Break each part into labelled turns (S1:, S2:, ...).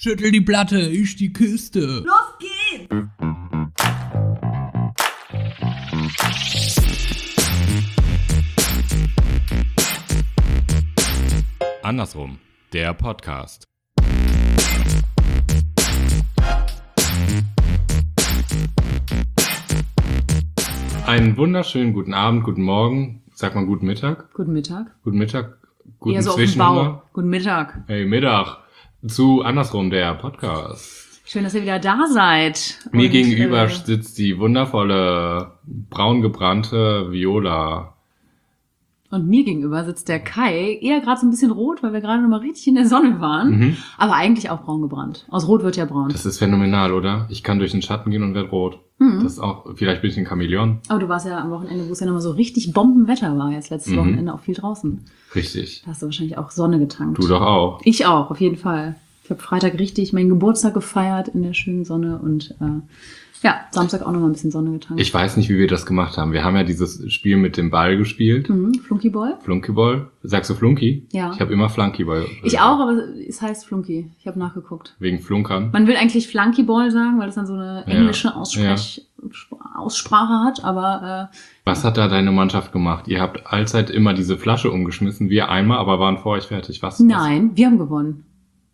S1: Schüttel die Platte, ich die Kiste.
S2: Los geht's!
S3: Andersrum, der Podcast. Einen wunderschönen guten Abend, guten Morgen, sagt man guten Mittag?
S2: Guten Mittag.
S3: Guten Mittag, guten
S2: Eher so auf dem Bau. Guten Mittag.
S3: Hey, Mittag. Zu Andersrum, der Podcast.
S2: Schön, dass ihr wieder da seid.
S3: Mir
S2: Und,
S3: gegenüber sitzt die wundervolle, braun gebrannte Viola.
S2: Und mir gegenüber sitzt der Kai, eher gerade so ein bisschen rot, weil wir gerade noch mal richtig in der Sonne waren. Aber eigentlich auch braun gebrannt. Aus Rot wird ja braun.
S3: Das ist phänomenal, oder? Ich kann durch den Schatten gehen und werde rot. Das ist auch, vielleicht bin ich ein Chamäleon.
S2: Aber du warst ja am Wochenende, wo es ja nochmal so richtig Bombenwetter war, jetzt letztes Wochenende auch viel draußen.
S3: Richtig.
S2: Da hast du wahrscheinlich auch Sonne getankt.
S3: Du doch auch.
S2: Ich auch, auf jeden Fall. Ich habe Freitag richtig meinen Geburtstag gefeiert in der schönen Sonne und Samstag auch nochmal ein bisschen Sonne getankt.
S3: Ich weiß nicht, wie wir das gemacht haben. Wir haben ja dieses Spiel mit dem Ball gespielt.
S2: Flunkyball?
S3: Flunkyball. Sagst du Flunky?
S2: Ja.
S3: Ich habe immer Flunkyball.
S2: Ich auch, aber es heißt Flunky. Ich habe nachgeguckt.
S3: Wegen Flunkern.
S2: Man will eigentlich Flunkyball sagen, weil das dann so eine englische Aussprache hat, aber
S3: Was hat da deine Mannschaft gemacht? Ihr habt allzeit immer diese Flasche umgeschmissen, wir einmal, aber waren vor euch fertig. Was?
S2: Nein, wir haben gewonnen.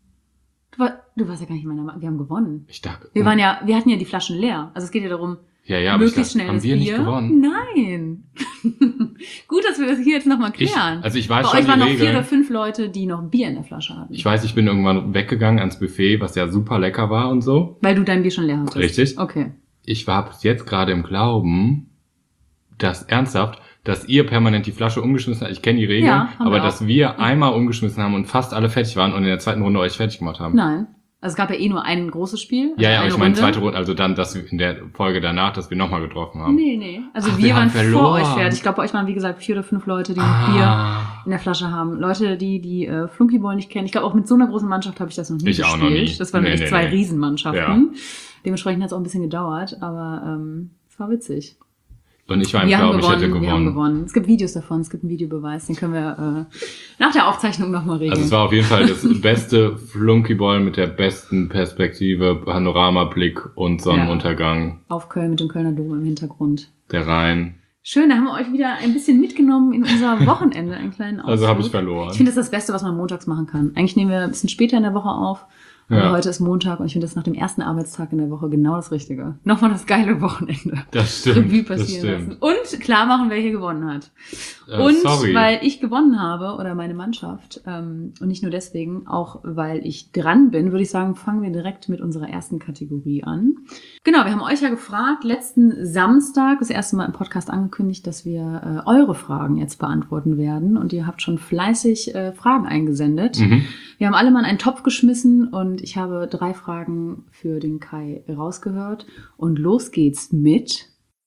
S2: Du warst ja gar nicht in meiner Mannschaft. Wir haben gewonnen.
S3: Ich dachte,
S2: Wir hatten ja die Flaschen leer. Also es geht ja darum,
S3: aber
S2: möglichst schnell
S3: haben
S2: das
S3: wir
S2: Bier.
S3: nicht gewonnen?
S2: Nein. Gut, dass wir das hier jetzt nochmal klären.
S3: Ich weiß
S2: Bei
S3: schon
S2: euch waren
S3: die
S2: noch 4
S3: Regeln.
S2: oder 5 Leute, die noch Bier in der Flasche hatten.
S3: Ich weiß, ich bin irgendwann weggegangen ans Buffet, was ja super lecker war und so.
S2: Weil du dein Bier schon leer hattest.
S3: Richtig.
S2: Okay.
S3: Ich war bis jetzt gerade im Glauben, dass ihr permanent die Flasche umgeschmissen habt. Ich kenne die Regeln,
S2: Ja, haben
S3: aber
S2: wir auch.
S3: dass wir einmal umgeschmissen haben und fast alle fertig waren und in der zweiten Runde euch fertig gemacht haben.
S2: Nein. Also es gab ja eh nur ein großes Spiel. Also
S3: Ja, aber
S2: eine
S3: ich meine
S2: Runde.
S3: zweite Runde, also dann, dass wir in der Folge danach, dass wir nochmal getroffen haben.
S2: Nee. Also
S3: Ach,
S2: wir
S3: wir
S2: waren
S3: haben
S2: vor
S3: verloren.
S2: euch fertig. Ich glaube, bei euch waren, wie gesagt, 4 oder 5 Leute, die noch Bier in der Flasche haben. Leute, die Flunkyball nicht kennen. Ich glaube, auch mit so einer großen Mannschaft habe ich das noch nie gespielt.
S3: Ich auch noch nie.
S2: Das waren wirklich 2 Riesenmannschaften.
S3: Ja.
S2: Dementsprechend hat es auch ein bisschen gedauert, aber es war witzig.
S3: Und ich war im
S2: Wir haben
S3: Glauben, ich hätte
S2: gewonnen, wir haben
S3: gewonnen.
S2: gewonnen. Es gibt Videos davon, es gibt einen Videobeweis, den können wir nach der Aufzeichnung nochmal regeln.
S3: Also es war auf jeden Fall das beste Flunkyball mit der besten Perspektive, Panoramablick und Sonnenuntergang.
S2: Auf Köln mit dem Kölner Dom im Hintergrund.
S3: Der Rhein.
S2: Schön, da haben wir euch wieder ein bisschen mitgenommen in unser Wochenende, einen kleinen Ausflug.
S3: Also habe ich verloren.
S2: Ich finde, das ist das Beste, was man montags machen kann. Eigentlich nehmen wir ein bisschen später in der Woche auf. Aber
S3: Ja.
S2: heute ist Montag und ich finde das nach dem ersten Arbeitstag in der Woche genau das Richtige. Nochmal das geile Wochenende.
S3: Das stimmt.
S2: Revue
S3: Das
S2: passieren
S3: stimmt.
S2: lassen. Und klar machen, wer hier gewonnen hat. Und
S3: Sorry.
S2: weil ich gewonnen habe, oder meine Mannschaft, und nicht nur deswegen, auch weil ich dran bin, würde ich sagen, fangen wir direkt mit unserer ersten Kategorie an. Genau, wir haben euch ja gefragt, letzten Samstag, das erste Mal im Podcast angekündigt, dass wir eure Fragen jetzt beantworten werden. Und ihr habt schon fleißig Fragen eingesendet. Wir haben alle mal in einen Topf geschmissen und ich habe 3 Fragen für den Kai rausgehört. Und los geht's mit...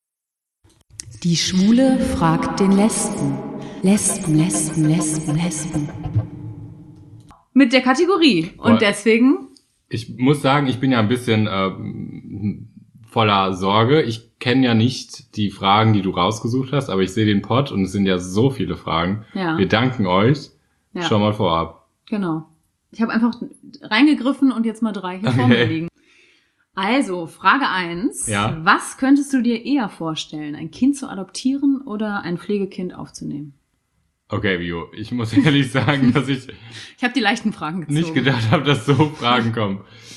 S2: Die Schwule fragt den Lesben. Lesben. Mit der Kategorie. Und deswegen...
S3: Ich muss sagen, ich bin ja ein bisschen voller Sorge. Ich kenne ja nicht die Fragen, die du rausgesucht hast, aber ich sehe den Pod und es sind ja so viele Fragen.
S2: Ja.
S3: Wir danken euch schon mal vorab.
S2: Genau. Ich habe einfach reingegriffen und jetzt mal 3 hier vor mir liegen. Also, Frage 1.
S3: Ja.
S2: Was könntest du dir eher vorstellen, ein Kind zu adoptieren oder ein Pflegekind aufzunehmen?
S3: Okay, Vio, ich muss ehrlich sagen, dass ich
S2: Ich habe die leichten Fragen gezogen.
S3: nicht gedacht habe, dass so Fragen kommen.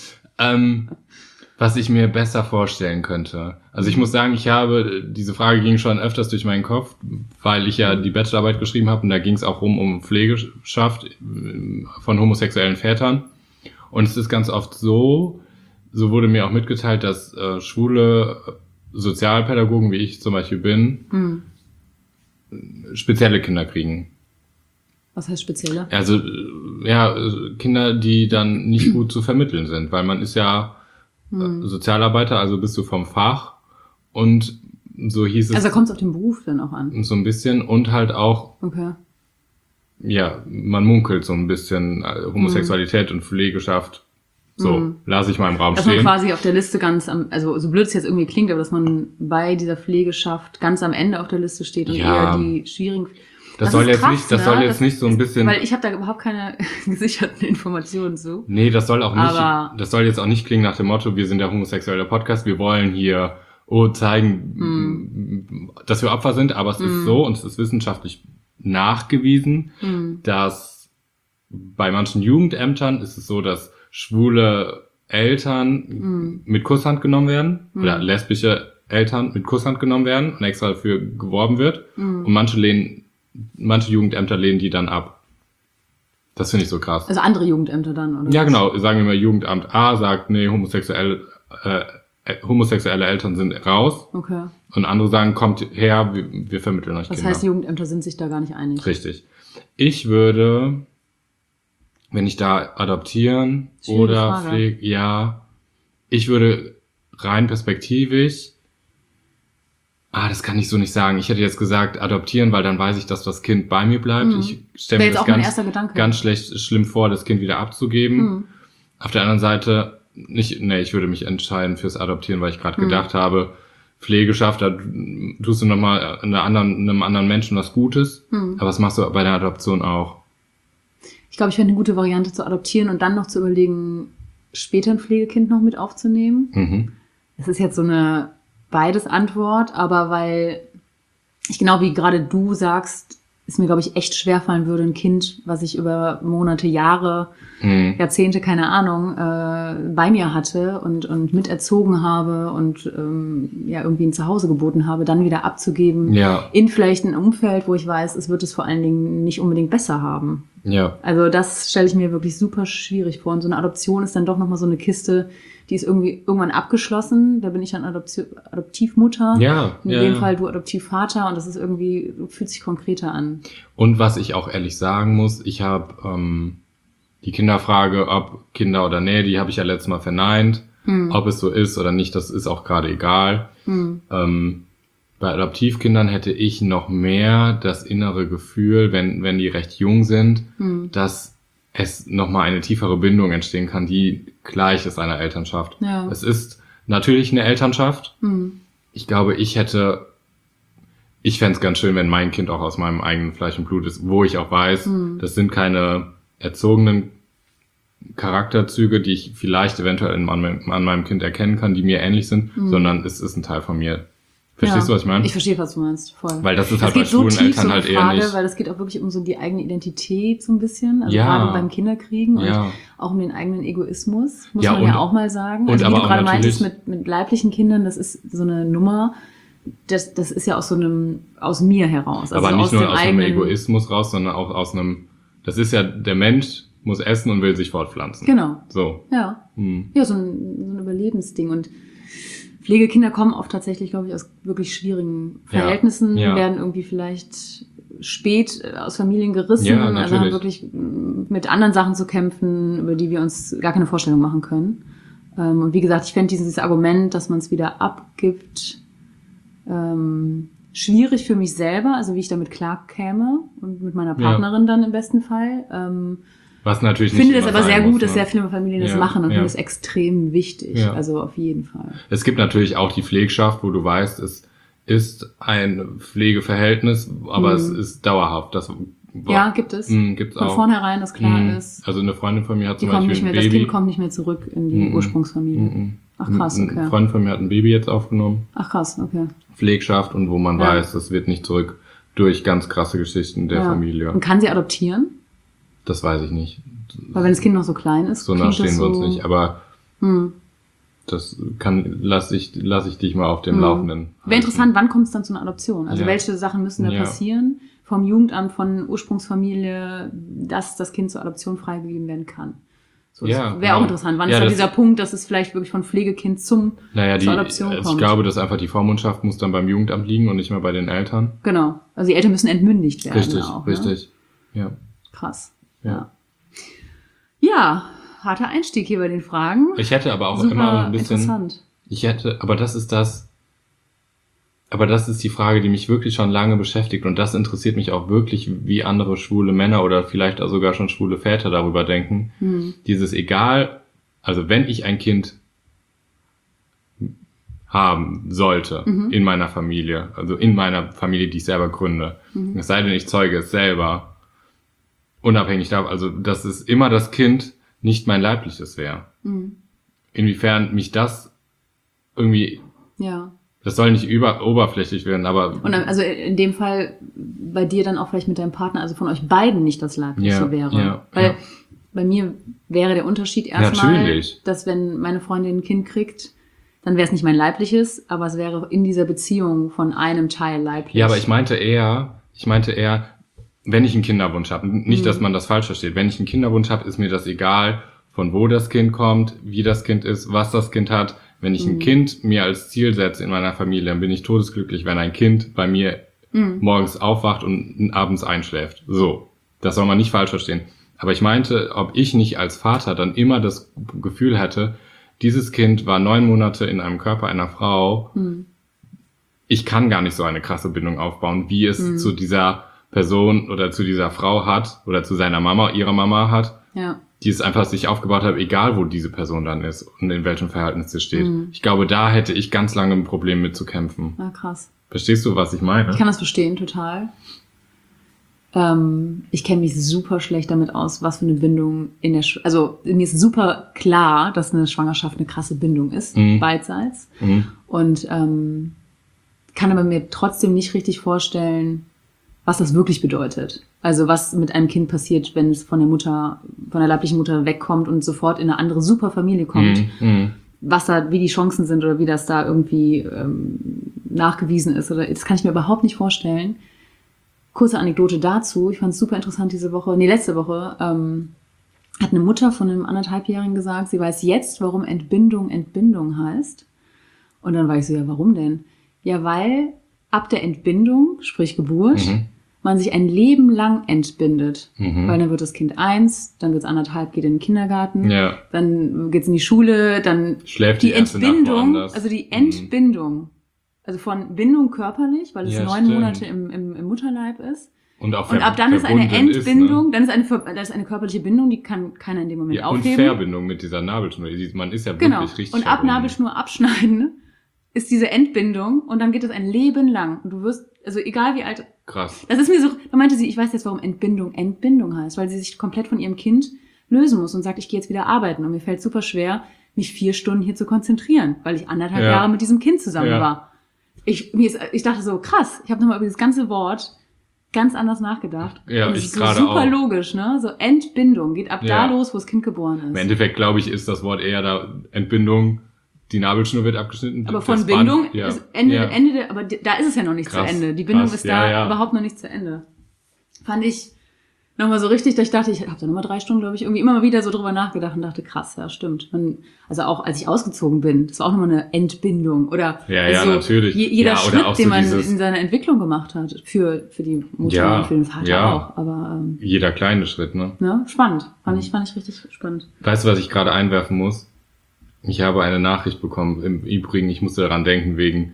S3: Was ich mir besser vorstellen könnte. Also ich muss sagen, diese Frage ging schon öfters durch meinen Kopf, weil ich ja die Bachelorarbeit geschrieben habe und da ging es auch um Pflegeschaft von homosexuellen Vätern. Und es ist ganz oft so wurde mir auch mitgeteilt, dass schwule Sozialpädagogen, wie ich zum Beispiel bin, spezielle Kinder kriegen.
S2: Was heißt spezielle?
S3: Also Kinder, die dann nicht gut zu vermitteln sind, weil man ist ja Sozialarbeiter, also bist du vom Fach und so hieß es.
S2: Also kommt es auf den Beruf dann auch an?
S3: So ein bisschen und halt auch,
S2: Okay.
S3: ja, man munkelt so ein bisschen Homosexualität und Pflegeschaft. So, lasse ich mal im Raum
S2: Dass man
S3: stehen.
S2: quasi auf der Liste also so blöd es jetzt irgendwie klingt, aber dass man bei dieser Pflegeschaft ganz am Ende auf der Liste steht und
S3: Ja.
S2: eher die schwierigen...
S3: Das
S2: ist
S3: soll jetzt
S2: krass,
S3: nicht, das
S2: ne?
S3: soll jetzt nicht so ein bisschen.
S2: Weil ich habe da überhaupt keine gesicherten Informationen zu.
S3: Nee, das soll auch nicht,
S2: Aber-
S3: das soll jetzt auch nicht klingen nach dem Motto, wir sind der homosexuelle Podcast, wir wollen hier zeigen, dass wir Opfer sind, aber es ist so und es ist wissenschaftlich nachgewiesen, dass bei manchen Jugendämtern ist es so, dass schwule Eltern mit Kusshand genommen werden oder lesbische Eltern mit Kusshand genommen werden und extra dafür geworben wird und manche Jugendämter lehnen die dann ab. Das finde ich so krass.
S2: Also andere Jugendämter dann, oder?
S3: Ja, genau. Sagen wir mal, Jugendamt A sagt, nee, homosexuelle Eltern sind raus.
S2: Okay.
S3: Und andere sagen, kommt her, wir vermitteln euch
S2: Das
S3: Kinder.
S2: heißt, die Jugendämter sind sich da gar nicht einig.
S3: Richtig. Ich würde, wenn ich da adoptieren
S2: Schwierige
S3: oder
S2: Frage.
S3: ich würde rein perspektivisch, das kann ich so nicht sagen. Ich hätte jetzt gesagt, adoptieren, weil dann weiß ich, dass das Kind bei mir bleibt. Ich stelle
S2: Wäre
S3: mir
S2: jetzt
S3: das
S2: auch mein erster Gedanke.
S3: ganz schlimm vor, das Kind wieder abzugeben. Auf der anderen Seite, ich würde mich entscheiden fürs Adoptieren, weil ich gerade gedacht habe, Pflegeschaft, da tust du nochmal einem anderen Menschen was Gutes. Aber das machst du bei der Adoption auch.
S2: Ich glaube, ich fände eine gute Variante zu adoptieren und dann noch zu überlegen, später ein Pflegekind noch mit aufzunehmen. Das ist jetzt so eine beides Antwort, aber weil ich genau wie gerade du sagst, es mir, glaube ich, echt schwerfallen würde, ein Kind, was ich über Monate, Jahre, Jahrzehnte, keine Ahnung, bei mir hatte und miterzogen habe und irgendwie ein Zuhause geboten habe, dann wieder abzugeben in vielleicht ein Umfeld, wo ich weiß, es wird es vor allen Dingen nicht unbedingt besser haben.
S3: Ja.
S2: Also das stelle ich mir wirklich super schwierig vor. Und so eine Adoption ist dann doch nochmal so eine Kiste, die ist irgendwann abgeschlossen. Da bin ich dann Adoptivmutter. In dem Fall du Adoptivvater. Und das ist irgendwie, fühlt sich konkreter an.
S3: Und was ich auch ehrlich sagen muss, ich habe die Kinderfrage, ob Kinder oder nee, die habe ich ja letztes Mal verneint. Ob es so ist oder nicht, das ist auch gerade egal. Bei Adoptivkindern hätte ich noch mehr das innere Gefühl, wenn die recht jung sind, dass es nochmal eine tiefere Bindung entstehen kann, die gleich ist einer Elternschaft.
S2: Ja.
S3: Es ist natürlich eine Elternschaft. Ich glaube, ich fände es ganz schön, wenn mein Kind auch aus meinem eigenen Fleisch und Blut ist, wo ich auch weiß, das sind keine erzogenen Charakterzüge, die ich vielleicht eventuell an meinem Kind erkennen kann, die mir ähnlich sind, sondern es ist ein Teil von mir. Verstehst du, was ich meine?
S2: Ich verstehe, was du meinst, voll.
S3: Weil das ist halt
S2: geht
S3: bei schwulen
S2: so tief,
S3: Eltern
S2: so eine
S3: halt eher
S2: Frage,
S3: nicht.
S2: weil es geht auch wirklich um so die eigene Identität so ein bisschen, also
S3: Ja.
S2: gerade beim Kinderkriegen und
S3: Ja.
S2: auch um den eigenen Egoismus, muss
S3: Ja,
S2: man
S3: und-
S2: ja auch mal sagen.
S3: und
S2: Also wie
S3: aber
S2: du
S3: auch
S2: gerade meintest,
S3: natürlich-
S2: mit leiblichen Kindern, das ist so eine Nummer, das ist ja aus mir heraus. Also
S3: Aber nicht nur
S2: dem
S3: aus einem
S2: eigenen
S3: Egoismus raus, sondern auch das ist ja, der Mensch muss essen und will sich fortpflanzen.
S2: Genau,
S3: So.
S2: ja. Ja, so ein Überlebensding. Und Pflegekinder kommen oft tatsächlich, glaube ich, aus wirklich schwierigen Verhältnissen,
S3: Ja.
S2: werden irgendwie vielleicht spät aus Familien gerissen,
S3: Ja,
S2: also haben
S3: natürlich.
S2: wirklich mit anderen Sachen zu kämpfen, über die wir uns gar keine Vorstellung machen können. Und wie gesagt, ich fände dieses Argument, dass man es wieder abgibt, schwierig für mich selber, also wie ich damit klarkäme und mit meiner Partnerin dann im besten Fall.
S3: Was natürlich
S2: Ich
S3: nicht
S2: finde das
S3: immer
S2: aber sehr
S3: sein
S2: gut,
S3: muss,
S2: dass
S3: ne?
S2: sehr viele Familien das
S3: Ja,
S2: machen und
S3: ja.
S2: finde das extrem wichtig.
S3: Ja.
S2: Also auf jeden Fall.
S3: Es gibt natürlich auch die Pflegschaft, wo du weißt, es ist ein Pflegeverhältnis, aber es ist dauerhaft.
S2: Ja, gibt es.
S3: Gibt's
S2: Von
S3: auch.
S2: vornherein, das klar ist.
S3: Also eine Freundin von mir hat
S2: Die
S3: zum
S2: kommen
S3: Beispiel
S2: nicht mehr,
S3: ein
S2: das
S3: Baby.
S2: Kind kommt nicht mehr zurück in die Ursprungsfamilie. Ach krass,
S3: Eine
S2: okay.
S3: Freundin von mir hat ein Baby jetzt aufgenommen.
S2: Ach krass, okay.
S3: Pflegschaft und wo man
S2: Ja.
S3: weiß, das wird nicht zurück durch ganz krasse Geschichten der
S2: Ja.
S3: Familie.
S2: Und kann sie adoptieren?
S3: Das weiß ich nicht.
S2: Weil wenn das Kind noch so klein ist,
S3: So
S2: klingt das
S3: nachstehen wir uns
S2: so-
S3: nicht, aber das lass ich dich mal auf dem Laufenden.
S2: Wäre interessant, wann kommt es dann zu einer Adoption? Also
S3: Ja.
S2: welche Sachen müssen da
S3: Ja.
S2: passieren vom Jugendamt, von Ursprungsfamilie, dass das Kind zur Adoption freigegeben werden kann? So, das
S3: Ja,
S2: wäre auch
S3: genau.
S2: interessant. Wann
S3: Ja,
S2: ist da
S3: das-
S2: dieser Punkt, dass es vielleicht wirklich von Pflegekind zur Adoption
S3: ich
S2: kommt?
S3: glaube, dass einfach die Vormundschaft muss dann beim Jugendamt liegen und nicht mehr bei den Eltern.
S2: Genau. Also die Eltern müssen entmündigt werden.
S3: Richtig,
S2: auch, ne?
S3: richtig. Ja.
S2: Krass.
S3: Ja.
S2: Ja, harter Einstieg hier bei den Fragen.
S3: Ich hätte aber auch
S2: Super
S3: immer ein bisschen,
S2: interessant.
S3: aber das ist die Frage, die mich wirklich schon lange beschäftigt und das interessiert mich auch wirklich, wie andere schwule Männer oder vielleicht auch sogar schon schwule Väter darüber denken. Dieses egal, also wenn ich ein Kind haben sollte in meiner Familie, also in meiner Familie, die ich selber gründe. Es sei denn, ich zeuge es selber, unabhängig davon, also dass es immer das Kind nicht mein leibliches wäre. Inwiefern mich das irgendwie,
S2: Ja.
S3: das soll nicht oberflächlich werden, aber
S2: Und also in dem Fall bei dir dann auch vielleicht mit deinem Partner, also von euch beiden nicht das Leibliche
S3: Ja,
S2: wäre.
S3: ja,
S2: Weil
S3: ja.
S2: bei mir wäre der Unterschied erstmal,
S3: Natürlich.
S2: dass wenn meine Freundin ein Kind kriegt, dann wäre es nicht mein Leibliches, aber es wäre in dieser Beziehung von einem Teil leiblich.
S3: ja, aber ich meinte eher, wenn ich einen Kinderwunsch habe, nicht, dass man das falsch versteht, wenn ich einen Kinderwunsch habe, ist mir das egal, von wo das Kind kommt, wie das Kind ist, was das Kind hat. Wenn ich ein Kind mir als Ziel setze in meiner Familie, dann bin ich todesglücklich, wenn ein Kind bei mir morgens aufwacht und abends einschläft. So, das soll man nicht falsch verstehen. Aber ich meinte, ob ich nicht als Vater dann immer das Gefühl hätte, dieses Kind war 9 Monate in einem Körper einer Frau. Ich kann gar nicht so eine krasse Bindung aufbauen, wie es zu dieser Person oder zu dieser Frau hat oder zu seiner Mama, ihrer Mama hat,
S2: Ja.
S3: die es einfach sich aufgebaut hat, egal wo diese Person dann ist und in welchem Verhältnis sie steht. Ich glaube, da hätte ich ganz lange ein Problem mit zu kämpfen.
S2: Na, krass.
S3: Verstehst du, was ich meine?
S2: Ich kann das verstehen, total. Ich kenne mich super schlecht damit aus, was für eine Bindung also mir ist super klar, dass eine Schwangerschaft eine krasse Bindung ist, beidseits. Und kann aber mir trotzdem nicht richtig vorstellen, was das wirklich bedeutet. Also was mit einem Kind passiert, wenn es von der leiblichen Mutter wegkommt und sofort in eine andere super Familie kommt. Wie die Chancen sind oder wie das da irgendwie nachgewiesen ist. Das kann ich mir überhaupt nicht vorstellen. Kurze Anekdote dazu. Ich fand es super interessant letzte Woche, hat eine Mutter von einem 1,5-Jährigen gesagt, sie weiß jetzt, warum Entbindung Entbindung heißt. Und dann war ich so, ja, warum denn? Ja, weil ab der Entbindung, sprich Geburt, man sich ein Leben lang entbindet. Weil dann wird das Kind 1, dann wird es 1,5, geht in den Kindergarten, dann geht es in die Schule, dann
S3: Schläft
S2: die
S3: die erste Nacht
S2: Entbindung,
S3: woanders.
S2: also die Entbindung, also von Bindung körperlich, weil es
S3: Ja,
S2: 9
S3: stimmt.
S2: Monate im Mutterleib ist.
S3: Und auch
S2: Und ab dann ist eine
S3: verbunden
S2: Entbindung, dann ist eine körperliche Bindung, die kann keiner in dem Moment
S3: ja, und
S2: aufheben.
S3: Verbindung mit dieser Nabelschnur. Man ist ja
S2: Genau.
S3: wirklich richtig
S2: Und ab
S3: verbunden.
S2: Nabelschnur abschneiden ist diese Entbindung und dann geht es ein Leben lang. Und du wirst, also egal wie alt.
S3: Krass.
S2: Das ist mir so, da meinte sie, ich weiß jetzt, warum Entbindung Entbindung heißt, weil sie sich komplett von ihrem Kind lösen muss und sagt, ich gehe jetzt wieder arbeiten. Und mir fällt super schwer, mich 4 Stunden hier zu konzentrieren, weil ich 1,5 Jahre mit diesem Kind zusammen war. Ich dachte so, krass, ich habe nochmal über dieses ganze Wort ganz anders nachgedacht.
S3: Ja,
S2: und es
S3: ich
S2: ist so
S3: gerade
S2: super
S3: auch.
S2: logisch, ne? So Entbindung geht ab da
S3: Ja.
S2: los, wo das Kind geboren ist.
S3: Im Endeffekt, glaube ich, ist das Wort eher da Entbindung. Die Nabelschnur wird abgeschnitten.
S2: Aber von
S3: das
S2: Bindung
S3: Band, ja.
S2: ist Ende,
S3: Ja.
S2: aber da ist es ja noch nicht
S3: Krass,
S2: zu Ende. Die Bindung
S3: krass,
S2: ist da
S3: ja.
S2: überhaupt noch nicht zu Ende. Fand ich nochmal so richtig, dass ich dachte, ich habe da nochmal 3 Stunden, glaube ich, irgendwie immer mal wieder so drüber nachgedacht und dachte, krass, ja, stimmt. Also auch als ich ausgezogen bin, das war auch nochmal eine Entbindung. Oder
S3: Ja,
S2: so
S3: natürlich.
S2: Jeder
S3: Ja, oder
S2: Schritt,
S3: auch
S2: den
S3: so
S2: man
S3: dieses-
S2: in seiner Entwicklung gemacht hat. Für die Mutter
S3: Ja,
S2: und für den Vater
S3: ja.
S2: auch. Aber
S3: Jeder kleine Schritt, ne?
S2: ne, spannend. Fand ich richtig spannend.
S3: Weißt du, was ich gerade einwerfen muss? Ich habe eine Nachricht bekommen. Im Übrigen, ich musste daran denken, wegen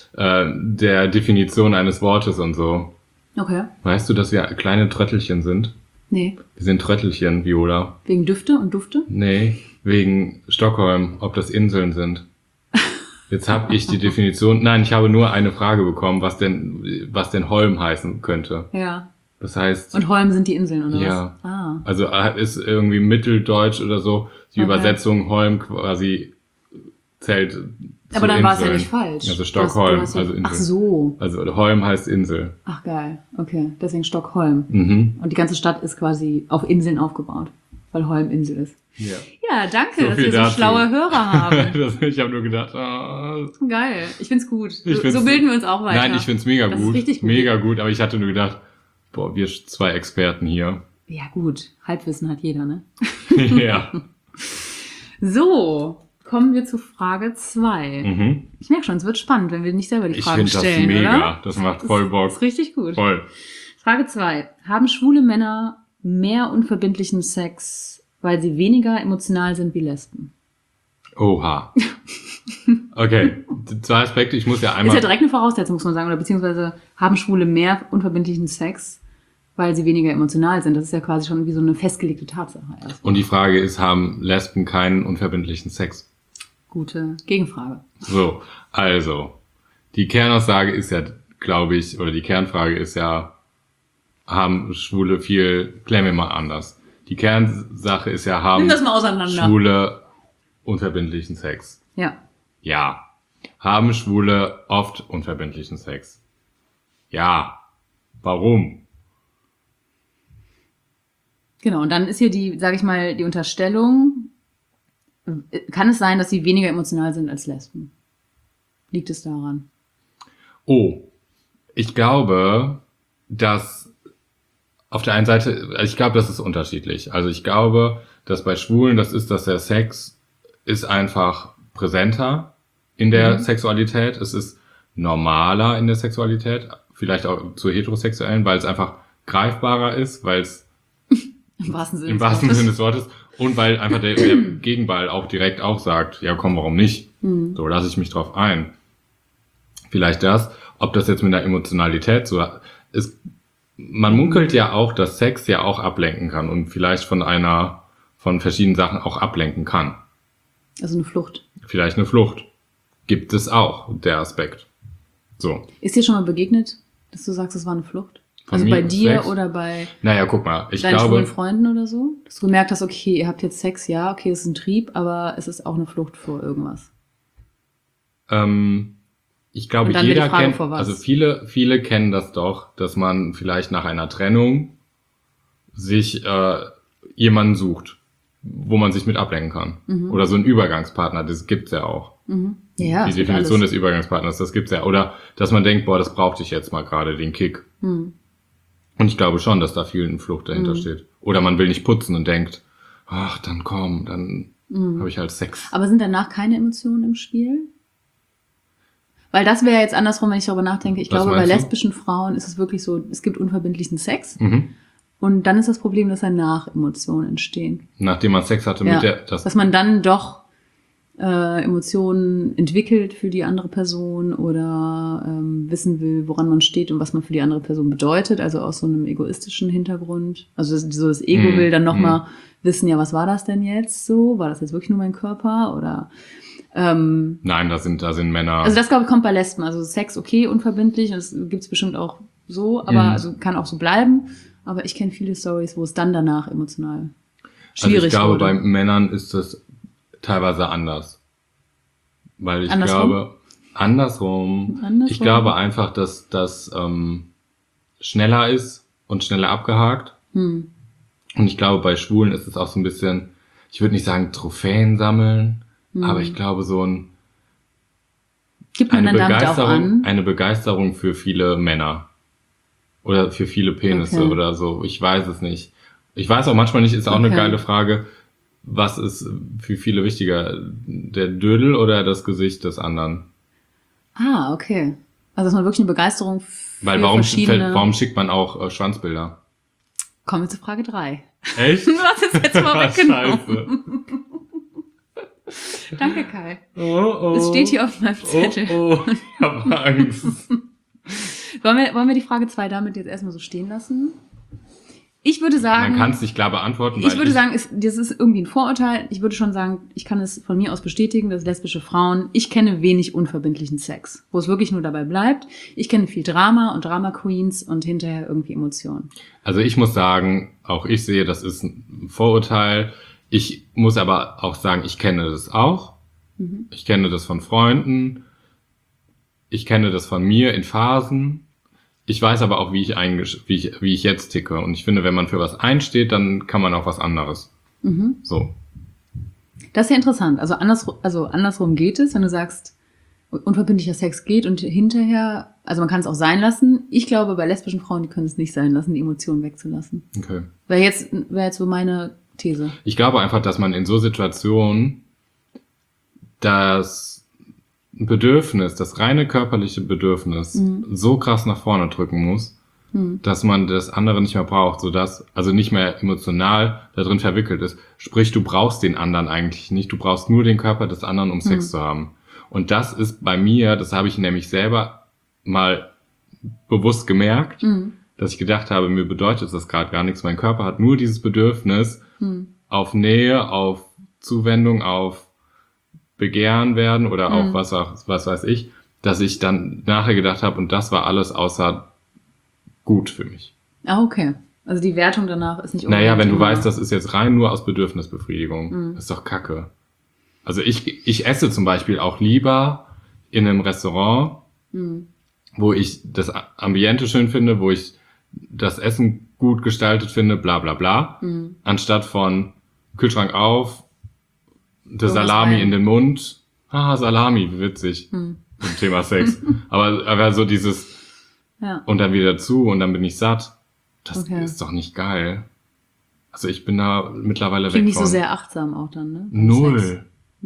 S3: der Definition eines Wortes und so.
S2: Okay.
S3: Weißt du, dass wir kleine Tröttelchen sind?
S2: Nee.
S3: Wir sind Tröttelchen, Viola.
S2: Wegen Düfte und Dufte?
S3: Nee, wegen Stockholm, ob das Inseln sind. Jetzt habe ich die Definition. Nein, ich habe nur eine Frage bekommen, was denn Holm heißen könnte.
S2: Ja.
S3: Das heißt,
S2: Und Holm sind die Inseln, oder
S3: Ja.
S2: was? Ah.
S3: also ist irgendwie Mitteldeutsch oder so, die
S2: Okay.
S3: Übersetzung Holm quasi zählt zu
S2: Aber dann war es ja
S3: Inseln.
S2: nicht falsch.
S3: Also Stockholm,
S2: Du hast ja,
S3: also Insel.
S2: ach so.
S3: Also Holm heißt Insel.
S2: Ach geil. Okay. Deswegen Stockholm.
S3: Mhm.
S2: Und die ganze Stadt ist quasi auf Inseln aufgebaut, weil Holm Insel ist.
S3: Ja.
S2: Ja, danke,
S3: So
S2: dass
S3: viel
S2: wir so
S3: dazu.
S2: schlaue Hörer haben.
S3: Ich habe nur gedacht, ah.
S2: Geil. Ich find's gut.
S3: Ich find's-
S2: So bilden wir uns auch weiter.
S3: Nein, ich find's mega
S2: Das
S3: gut.
S2: ist richtig gut.
S3: Mega gut, aber ich hatte nur gedacht, boah, wir 2 Experten hier.
S2: Ja gut. Halbwissen hat jeder, ne?
S3: Ja.
S2: So. Kommen wir zu Frage 2.
S3: Mhm.
S2: Ich merke schon, es wird spannend, wenn wir nicht selber die
S3: Ich
S2: Fragen
S3: finde das
S2: stellen,
S3: mega.
S2: oder?
S3: Das macht voll
S2: Das
S3: Bock.
S2: ist richtig gut.
S3: Voll.
S2: Frage 2. Haben schwule Männer mehr unverbindlichen Sex, weil sie weniger emotional sind wie Lesben?
S3: Oha. Okay, 2 Aspekte. Ich muss ja
S2: Ist
S3: einmal...
S2: ja direkt eine Voraussetzung, muss man sagen. Oder beziehungsweise haben Schwule mehr unverbindlichen Sex, weil sie weniger emotional sind. Das ist ja quasi schon wie so eine festgelegte Tatsache. erstmal.
S3: Und die Frage ist, haben Lesben keinen unverbindlichen Sex?
S2: Gute Gegenfrage.
S3: So, also, die Kernaussage ist ja, glaube ich, oder die Kernfrage ist ja, haben Schwule klären wir mal anders. Die Kernsache ist ja, haben
S2: Nimm das mal auseinander.
S3: Schwule unverbindlichen Sex?
S2: Ja.
S3: Ja. Haben Schwule oft unverbindlichen Sex? Ja. Warum?
S2: Genau, und dann ist hier die, sage ich mal, die Unterstellung, kann es sein, dass sie weniger emotional sind als Lesben? Liegt es daran?
S3: Oh, ich glaube, dass auf der einen Seite, also ich glaube, das ist unterschiedlich. Also ich glaube, dass bei Schwulen dass der Sex ist einfach präsenter in der Sexualität. Es ist normaler in der Sexualität, vielleicht auch zu Heterosexuellen, weil es einfach greifbarer ist, weil es
S2: Im wahrsten Sinne,
S3: im wahrsten Sinne des Wortes und weil einfach der Gegenball auch direkt auch sagt, ja komm, warum nicht? So lasse ich mich drauf ein. Vielleicht das, ob das jetzt mit der Emotionalität so ist. Man munkelt ja auch, dass Sex ja auch ablenken kann und vielleicht von verschiedenen Sachen auch ablenken kann.
S2: Also eine Flucht.
S3: Vielleicht eine Flucht. Gibt es auch, der Aspekt. So.
S2: Ist dir schon mal begegnet, dass du sagst, es war eine Flucht?
S3: Von
S2: Also
S3: mir
S2: bei dir
S3: Sex?
S2: Oder bei
S3: Naja, guck mal, ich
S2: deinen
S3: glaube,
S2: schwulen Freunden oder so? Dass du gemerkt hast, okay, ihr habt jetzt Sex, ja, okay, es ist ein Trieb, aber es ist auch eine Flucht vor irgendwas.
S3: ich glaube,
S2: Und dann
S3: jeder
S2: wird die Frage,
S3: kennt,
S2: vor was?
S3: also viele kennen das doch, dass man vielleicht nach einer Trennung sich jemanden sucht, wo man sich mit ablenken kann. Oder so einen Übergangspartner, das gibt's ja auch.
S2: Ja,
S3: Die
S2: es gibt
S3: Definition
S2: alles.
S3: des Übergangspartners, das gibt's ja. Oder dass man denkt, boah, das brauchte ich jetzt mal gerade, den Kick. Und ich glaube schon, dass da viel eine Flucht dahinter steht. Oder man will nicht putzen und denkt, ach, dann komm, dann habe ich halt Sex.
S2: Aber sind danach keine Emotionen im Spiel? Weil das wäre jetzt andersrum, wenn ich darüber nachdenke. Ich
S3: Was
S2: glaube, bei
S3: meinst du?
S2: lesbischen Frauen ist es wirklich so, es gibt unverbindlichen Sex.
S3: Mhm.
S2: Und dann ist das Problem, dass danach Emotionen entstehen.
S3: Nachdem man Sex hatte
S2: Ja,
S3: mit der,
S2: dass man dann doch Emotionen entwickelt für die andere Person oder wissen will, woran man steht und was man für die andere Person bedeutet, also aus so einem egoistischen Hintergrund. Also das Ego will dann nochmal wissen, ja, was war das denn jetzt so? War das jetzt wirklich nur mein Körper? Oder
S3: Nein, da sind Männer.
S2: also das, glaube ich, kommt bei Lesben. Also Sex okay, unverbindlich, das gibt's bestimmt auch so, aber also kann auch so bleiben. Aber ich kenne viele Stories, wo es dann danach emotional schwierig
S3: Also ich glaube,
S2: wurde.
S3: bei Männern ist das teilweise anders. Weil ich
S2: Andersrum?
S3: glaube, andersrum,
S2: Andersrum?
S3: ich glaube einfach, dass das schneller ist und schneller abgehakt. Und ich glaube, bei Schwulen ist es auch so ein bisschen, ich würde nicht sagen Trophäen sammeln, aber ich glaube so
S2: Gibt man dann damit auch an?
S3: eine Begeisterung für viele Männer. Oder für viele Penisse
S2: Okay.
S3: oder so. Ich weiß es nicht. Ich weiß auch manchmal nicht, ist auch eine
S2: Okay.
S3: geile Frage, was ist für viele wichtiger, der Dödel oder das Gesicht des anderen?
S2: Ah, okay. Also dass man wirklich eine Begeisterung für
S3: Weil
S2: verschiedene...
S3: warum schickt man auch Schwanzbilder?
S2: Kommen wir zu Frage 3.
S3: Echt?
S2: Du hast es jetzt mal weggenommen.
S3: Scheiße.
S2: Danke, Kai.
S3: Oh,
S2: Es steht hier auf meinem Zettel.
S3: Oh, ich hab Angst.
S2: Wollen wir die Frage 2 damit jetzt erstmal so stehen lassen? Ich würde sagen...
S3: Man kann es nicht klar beantworten,
S2: Ich würde sagen, das ist irgendwie ein Vorurteil. Ich würde schon sagen, ich kann es von mir aus bestätigen, dass lesbische Frauen, ich kenne wenig unverbindlichen Sex, wo es wirklich nur dabei bleibt. Ich kenne viel Drama und Drama Queens und hinterher irgendwie Emotionen.
S3: Also ich muss sagen, auch ich sehe, das ist ein Vorurteil. Ich muss aber auch sagen, ich kenne das auch. Ich kenne das von Freunden. Ich kenne das von mir in Phasen. Ich weiß aber auch, wie ich jetzt ticke. Und ich finde, wenn man für was einsteht, dann kann man auch was anderes. So.
S2: Das ist ja interessant. Also andersrum geht es, wenn du sagst, unverbindlicher Sex geht und hinterher, also man kann es auch sein lassen. Ich glaube, bei lesbischen Frauen, die können es nicht sein lassen, die Emotionen wegzulassen.
S3: Okay.
S2: Wäre jetzt so meine These.
S3: Ich glaube einfach, dass man in so Situationen das Bedürfnis, das reine körperliche Bedürfnis so krass nach vorne drücken muss, dass man das andere nicht mehr braucht, sodass, also nicht mehr emotional da drin verwickelt ist. Sprich, du brauchst den anderen eigentlich nicht, du brauchst nur den Körper des anderen, um Sex zu haben. Und das ist bei mir, das habe ich nämlich selber mal bewusst gemerkt, dass ich gedacht habe, mir bedeutet das gerade gar nichts. Mein Körper hat nur dieses Bedürfnis auf Nähe, auf Zuwendung, auf begehren werden oder auch was weiß ich, dass ich dann nachher gedacht habe, und das war alles außer gut für mich.
S2: Ah, okay. Also die Wertung danach ist nicht
S3: Naja, wenn du
S2: immer-
S3: weißt, das ist jetzt rein nur aus Bedürfnisbefriedigung, ist doch Kacke. Also ich esse zum Beispiel auch lieber in einem Restaurant, wo ich das Ambiente schön finde, wo ich das Essen gut gestaltet finde, bla bla bla, anstatt von Kühlschrank auf, der
S2: Irgendwas
S3: Salami
S2: rein.
S3: in den Mund. Haha, Salami, wie witzig. Zum Thema Sex. aber so dieses
S2: Ja.
S3: und dann wieder zu und dann bin ich satt. Das
S2: Okay.
S3: ist doch nicht geil. Also ich bin da mittlerweile
S2: Klingt
S3: weg
S2: nicht
S3: von.
S2: so sehr achtsam auch dann, ne?
S3: Null.
S2: Sex.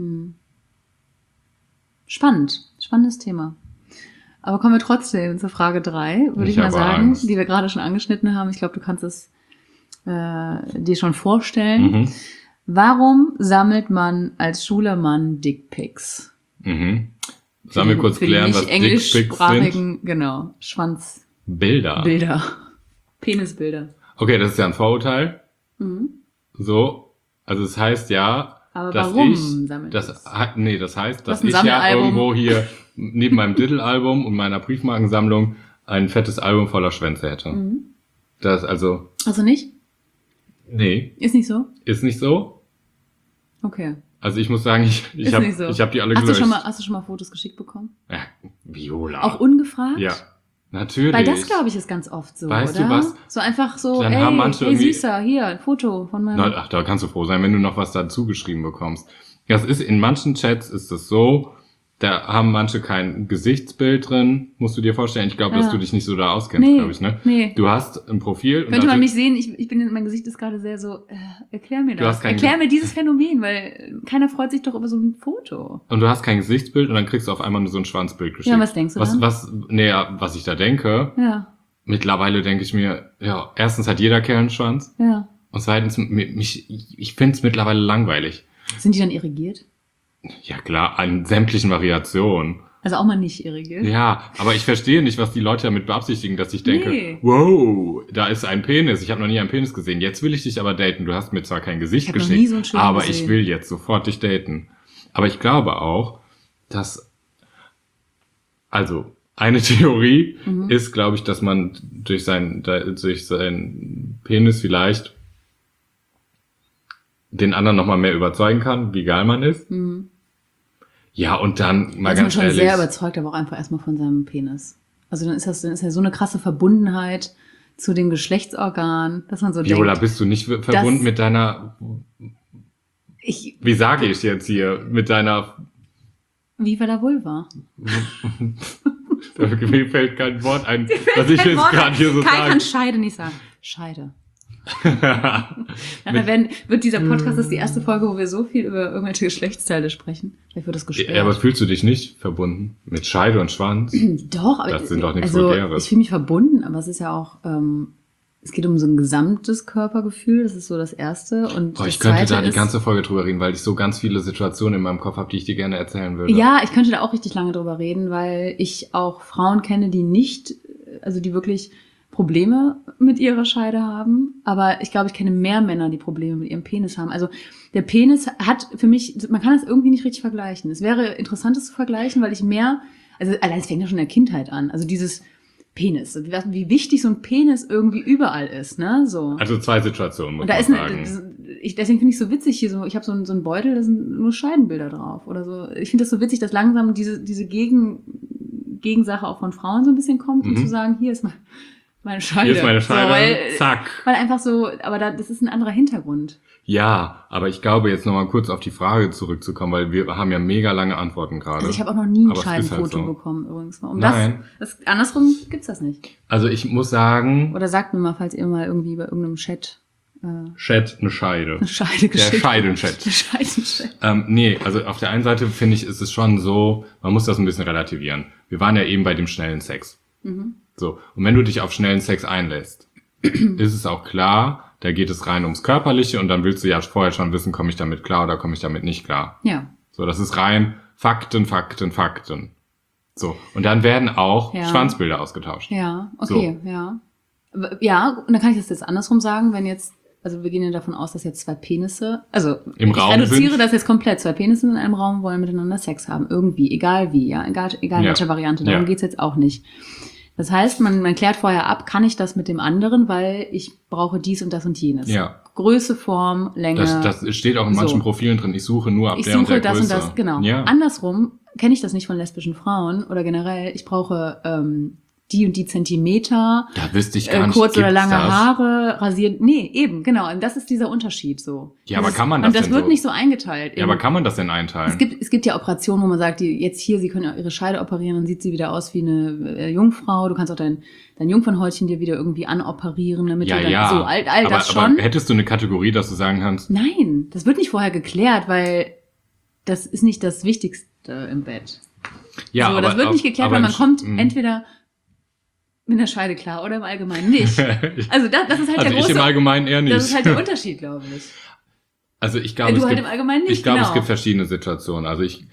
S2: Spannend. Spannendes Thema. Aber kommen wir trotzdem zur Frage 3, würde ich
S3: Ich
S2: mal
S3: habe
S2: sagen,
S3: Angst.
S2: die wir gerade schon angeschnitten haben. Ich glaube, du kannst es dir schon vorstellen.
S3: Mhm.
S2: Warum sammelt man als schwuler Mann Dickpics?
S3: Mhm. Sollen wir kurz
S2: Für
S3: klären,
S2: die
S3: was
S2: nicht
S3: Dickpics sind?
S2: englischsprachigen, genau, Schwanzbilder.
S3: Bilder.
S2: Penisbilder.
S3: Okay, das ist ja ein Vorurteil. So. Also es heißt ja,
S2: Aber
S3: dass
S2: warum
S3: ich,
S2: sammelt
S3: das,
S2: das?
S3: das heißt, dass
S2: ein
S3: ich ja
S2: Sammelalbum.
S3: irgendwo hier neben meinem Diddle-Album und meiner Briefmarkensammlung ein fettes Album voller Schwänze hätte. Das also,
S2: Also nicht?
S3: nee,
S2: Ist nicht so?
S3: ist nicht so.
S2: Okay.
S3: Also ich muss sagen, ich
S2: Ist
S3: habe
S2: nicht so.
S3: ich hab die alle
S2: Hast du,
S3: gelöscht.
S2: hast du schon mal Fotos geschickt bekommen?
S3: Ja, Viola.
S2: Auch ungefragt?
S3: Ja, natürlich.
S2: Weil das, glaube ich, ist ganz oft so,
S3: Weißt
S2: oder?
S3: du was?
S2: So einfach so,
S3: Dann
S2: ey,
S3: haben manche
S2: hey
S3: irgendwie-
S2: Süßer, hier, ein Foto von meinem...
S3: Ach, da kannst du froh sein, wenn du noch was dazu geschrieben bekommst. Das ist, in manchen Chats ist es so, da haben manche kein Gesichtsbild drin, musst du dir vorstellen. Ich glaube,
S2: Ja.
S3: dass du dich nicht so da auskennst,
S2: Nee,
S3: glaube ich, ne?
S2: nee.
S3: Du hast ein Profil. und
S2: Könnte
S3: da
S2: man mich
S3: sind-
S2: sehen, ich bin, mein Gesicht ist gerade sehr so, erklär mir
S3: Du
S2: das.
S3: hast kein
S2: Erklär mir dieses Phänomen, weil keiner freut sich doch über so ein Foto.
S3: Und du hast kein Gesichtsbild und dann kriegst du auf einmal nur so ein Schwanzbild geschickt.
S2: Ja, was denkst du dann?
S3: Was ich da denke,
S2: Ja,
S3: mittlerweile denke ich mir, ja, erstens hat jeder Kerl einen Schwanz
S2: ja.
S3: und zweitens, ich finde es mittlerweile langweilig.
S2: Sind die dann irrigiert?
S3: Ja klar, an sämtlichen Variationen.
S2: Also auch mal nicht irrigiert?
S3: Ja, aber ich verstehe nicht, was die Leute damit beabsichtigen, dass ich denke,
S2: Nee.
S3: wow, da ist ein Penis. Ich habe noch nie einen Penis gesehen. Jetzt will ich dich aber daten. Du hast mir zwar kein Gesicht
S2: Ich hab noch
S3: geschickt,
S2: nie so einen schönen
S3: aber
S2: gesehen.
S3: ich will jetzt sofort dich daten. Aber ich glaube auch, dass, also eine Theorie
S2: Mhm.
S3: ist, glaube ich, dass man durch seinen Penis vielleicht den anderen nochmal mehr überzeugen kann, wie geil man ist. Ja, und dann mal
S2: Da ist man
S3: ganz
S2: schon
S3: ehrlich.
S2: sehr überzeugt, aber auch einfach erstmal von seinem Penis. Also dann ist ja so eine krasse Verbundenheit zu dem Geschlechtsorgan, dass man so
S3: Viola,
S2: denkt,
S3: bist du nicht verbunden mit deiner,
S2: ich,
S3: wie sage ich jetzt hier, mit deiner,
S2: Viva la Vulva.
S3: mir fällt kein Wort ein, was ich jetzt gerade hier so
S2: Kai
S3: sage.
S2: kann Scheide nicht sagen. Scheide. Nachher wird dieser Podcast, das ist die erste Folge, wo wir so viel über irgendwelche Geschlechtsteile sprechen. Vielleicht wird das gesperrt.
S3: Ja, aber fühlst du dich nicht verbunden mit Scheide und Schwanz?
S2: Doch, aber
S3: Das sind doch nichts
S2: also,
S3: Vulgäres.
S2: ich fühle mich verbunden, aber es ist ja auch, es geht um so ein gesamtes Körpergefühl, das ist so das Erste. Und
S3: Boah,
S2: das
S3: ich könnte
S2: Zweite
S3: da die
S2: ist,
S3: ganze Folge drüber reden, weil ich so ganz viele Situationen in meinem Kopf habe, die ich dir gerne erzählen würde.
S2: Ja, ich könnte da auch richtig lange drüber reden, weil ich auch Frauen kenne, die nicht, also die wirklich Probleme mit ihrer Scheide haben. Aber ich glaube, ich kenne mehr Männer, die Probleme mit ihrem Penis haben. Also der Penis hat für mich, man kann das irgendwie nicht richtig vergleichen. Es wäre interessant, das zu vergleichen, weil ich mehr, also allein es fängt ja schon in der Kindheit an. Also dieses Penis, wie wichtig so ein Penis irgendwie überall ist, ne? So.
S3: Also zwei Situationen, muss
S2: Und da
S3: man
S2: ist
S3: sagen.
S2: deswegen finde ich es so witzig hier so, ich habe so einen Beutel, da sind nur Scheidenbilder drauf oder so. Ich finde das so witzig, dass langsam diese Gegensache auch von Frauen so ein bisschen kommt, um zu sagen, hier ist meine Scheide.
S3: Hier ist meine Scheide,
S2: So,
S3: zack.
S2: weil einfach so, aber das ist ein anderer Hintergrund.
S3: Ja, aber ich glaube, jetzt nochmal kurz auf die Frage zurückzukommen, weil wir haben ja mega lange Antworten gerade.
S2: Also ich habe auch noch nie ein
S3: Aber es ist halt
S2: Scheidenfoto
S3: so.
S2: bekommen übrigens.
S3: Nein.
S2: Andersrum gibt's das nicht.
S3: Also ich muss sagen,
S2: Oder sagt mir mal, falls ihr mal irgendwie bei irgendeinem Chat
S3: Chat eine Scheide.
S2: eine Scheide
S3: Der
S2: geschickt
S3: Scheidenchat.
S2: Der Scheidenchat.
S3: Nee, also auf der einen Seite finde ich, ist es schon so, man muss das ein bisschen relativieren. Wir waren ja eben bei dem schnellen Sex. So, und wenn du dich auf schnellen Sex einlässt, ist es auch klar, da geht es rein ums Körperliche und dann willst du ja vorher schon wissen, komme ich damit klar oder komme ich damit nicht klar.
S2: Ja.
S3: So, das ist rein Fakten. So, und dann werden auch
S2: Ja.
S3: Schwanzbilder ausgetauscht.
S2: Ja, okay, ja. Ja, und dann kann ich das jetzt andersrum sagen, wenn jetzt also wir gehen ja davon aus, dass jetzt 2 Penisse, also
S3: Im
S2: ich
S3: Raum
S2: reduziere
S3: sind.
S2: das jetzt komplett. 2 Penisse in einem Raum wollen miteinander Sex haben. Irgendwie, egal wie, ja. Egal
S3: Ja.
S2: welche Variante. Darum
S3: Ja.
S2: geht's jetzt auch nicht. Das heißt, man klärt vorher ab, kann ich das mit dem anderen, weil ich brauche dies und das und jenes.
S3: Ja.
S2: Größe, Form, Länge.
S3: Das steht auch in manchen
S2: So.
S3: Profilen drin. Ich suche nur ab
S2: Ich
S3: der und der
S2: suche das
S3: Größe.
S2: und das, genau.
S3: Ja.
S2: Andersrum kenne ich das nicht von lesbischen Frauen oder generell. Ich brauche die und die Zentimeter,
S3: Da wüsste ich gar nicht,
S2: kurze oder
S3: gibt's
S2: lange
S3: das?
S2: Haare, rasiert. Nee, eben, genau. Und das ist dieser Unterschied so.
S3: Ja, aber
S2: Dieses-
S3: kann man das
S2: Und das
S3: denn
S2: wird
S3: so?
S2: nicht so eingeteilt.
S3: Ja, aber kann man das denn einteilen?
S2: Es gibt ja Operationen, wo man sagt, jetzt hier, sie können ja ihre Scheide operieren, dann sieht sie wieder aus wie eine Jungfrau. Du kannst auch dein Jungfernhäutchen dir wieder irgendwie anoperieren, damit
S3: ja,
S2: du dann
S3: ja.
S2: so all
S3: aber,
S2: das schon.
S3: Aber hättest du eine Kategorie, dass du sagen kannst,
S2: Nein, das wird nicht vorher geklärt, weil das ist nicht das Wichtigste im Bett.
S3: ja,
S2: so,
S3: aber,
S2: das wird nicht geklärt,
S3: aber
S2: weil man kommt
S3: Mhm.
S2: entweder mit der Scheide klar oder im Allgemeinen nicht. Also das ist halt
S3: also
S2: der
S3: ich im
S2: große,
S3: Allgemeinen eher nicht.
S2: das ist halt der Unterschied, glaube ich.
S3: Also ich glaube,
S2: Du
S3: es
S2: halt
S3: gibt,
S2: im Allgemeinen nicht,
S3: ich glaube,
S2: genau.
S3: es gibt verschiedene Situationen.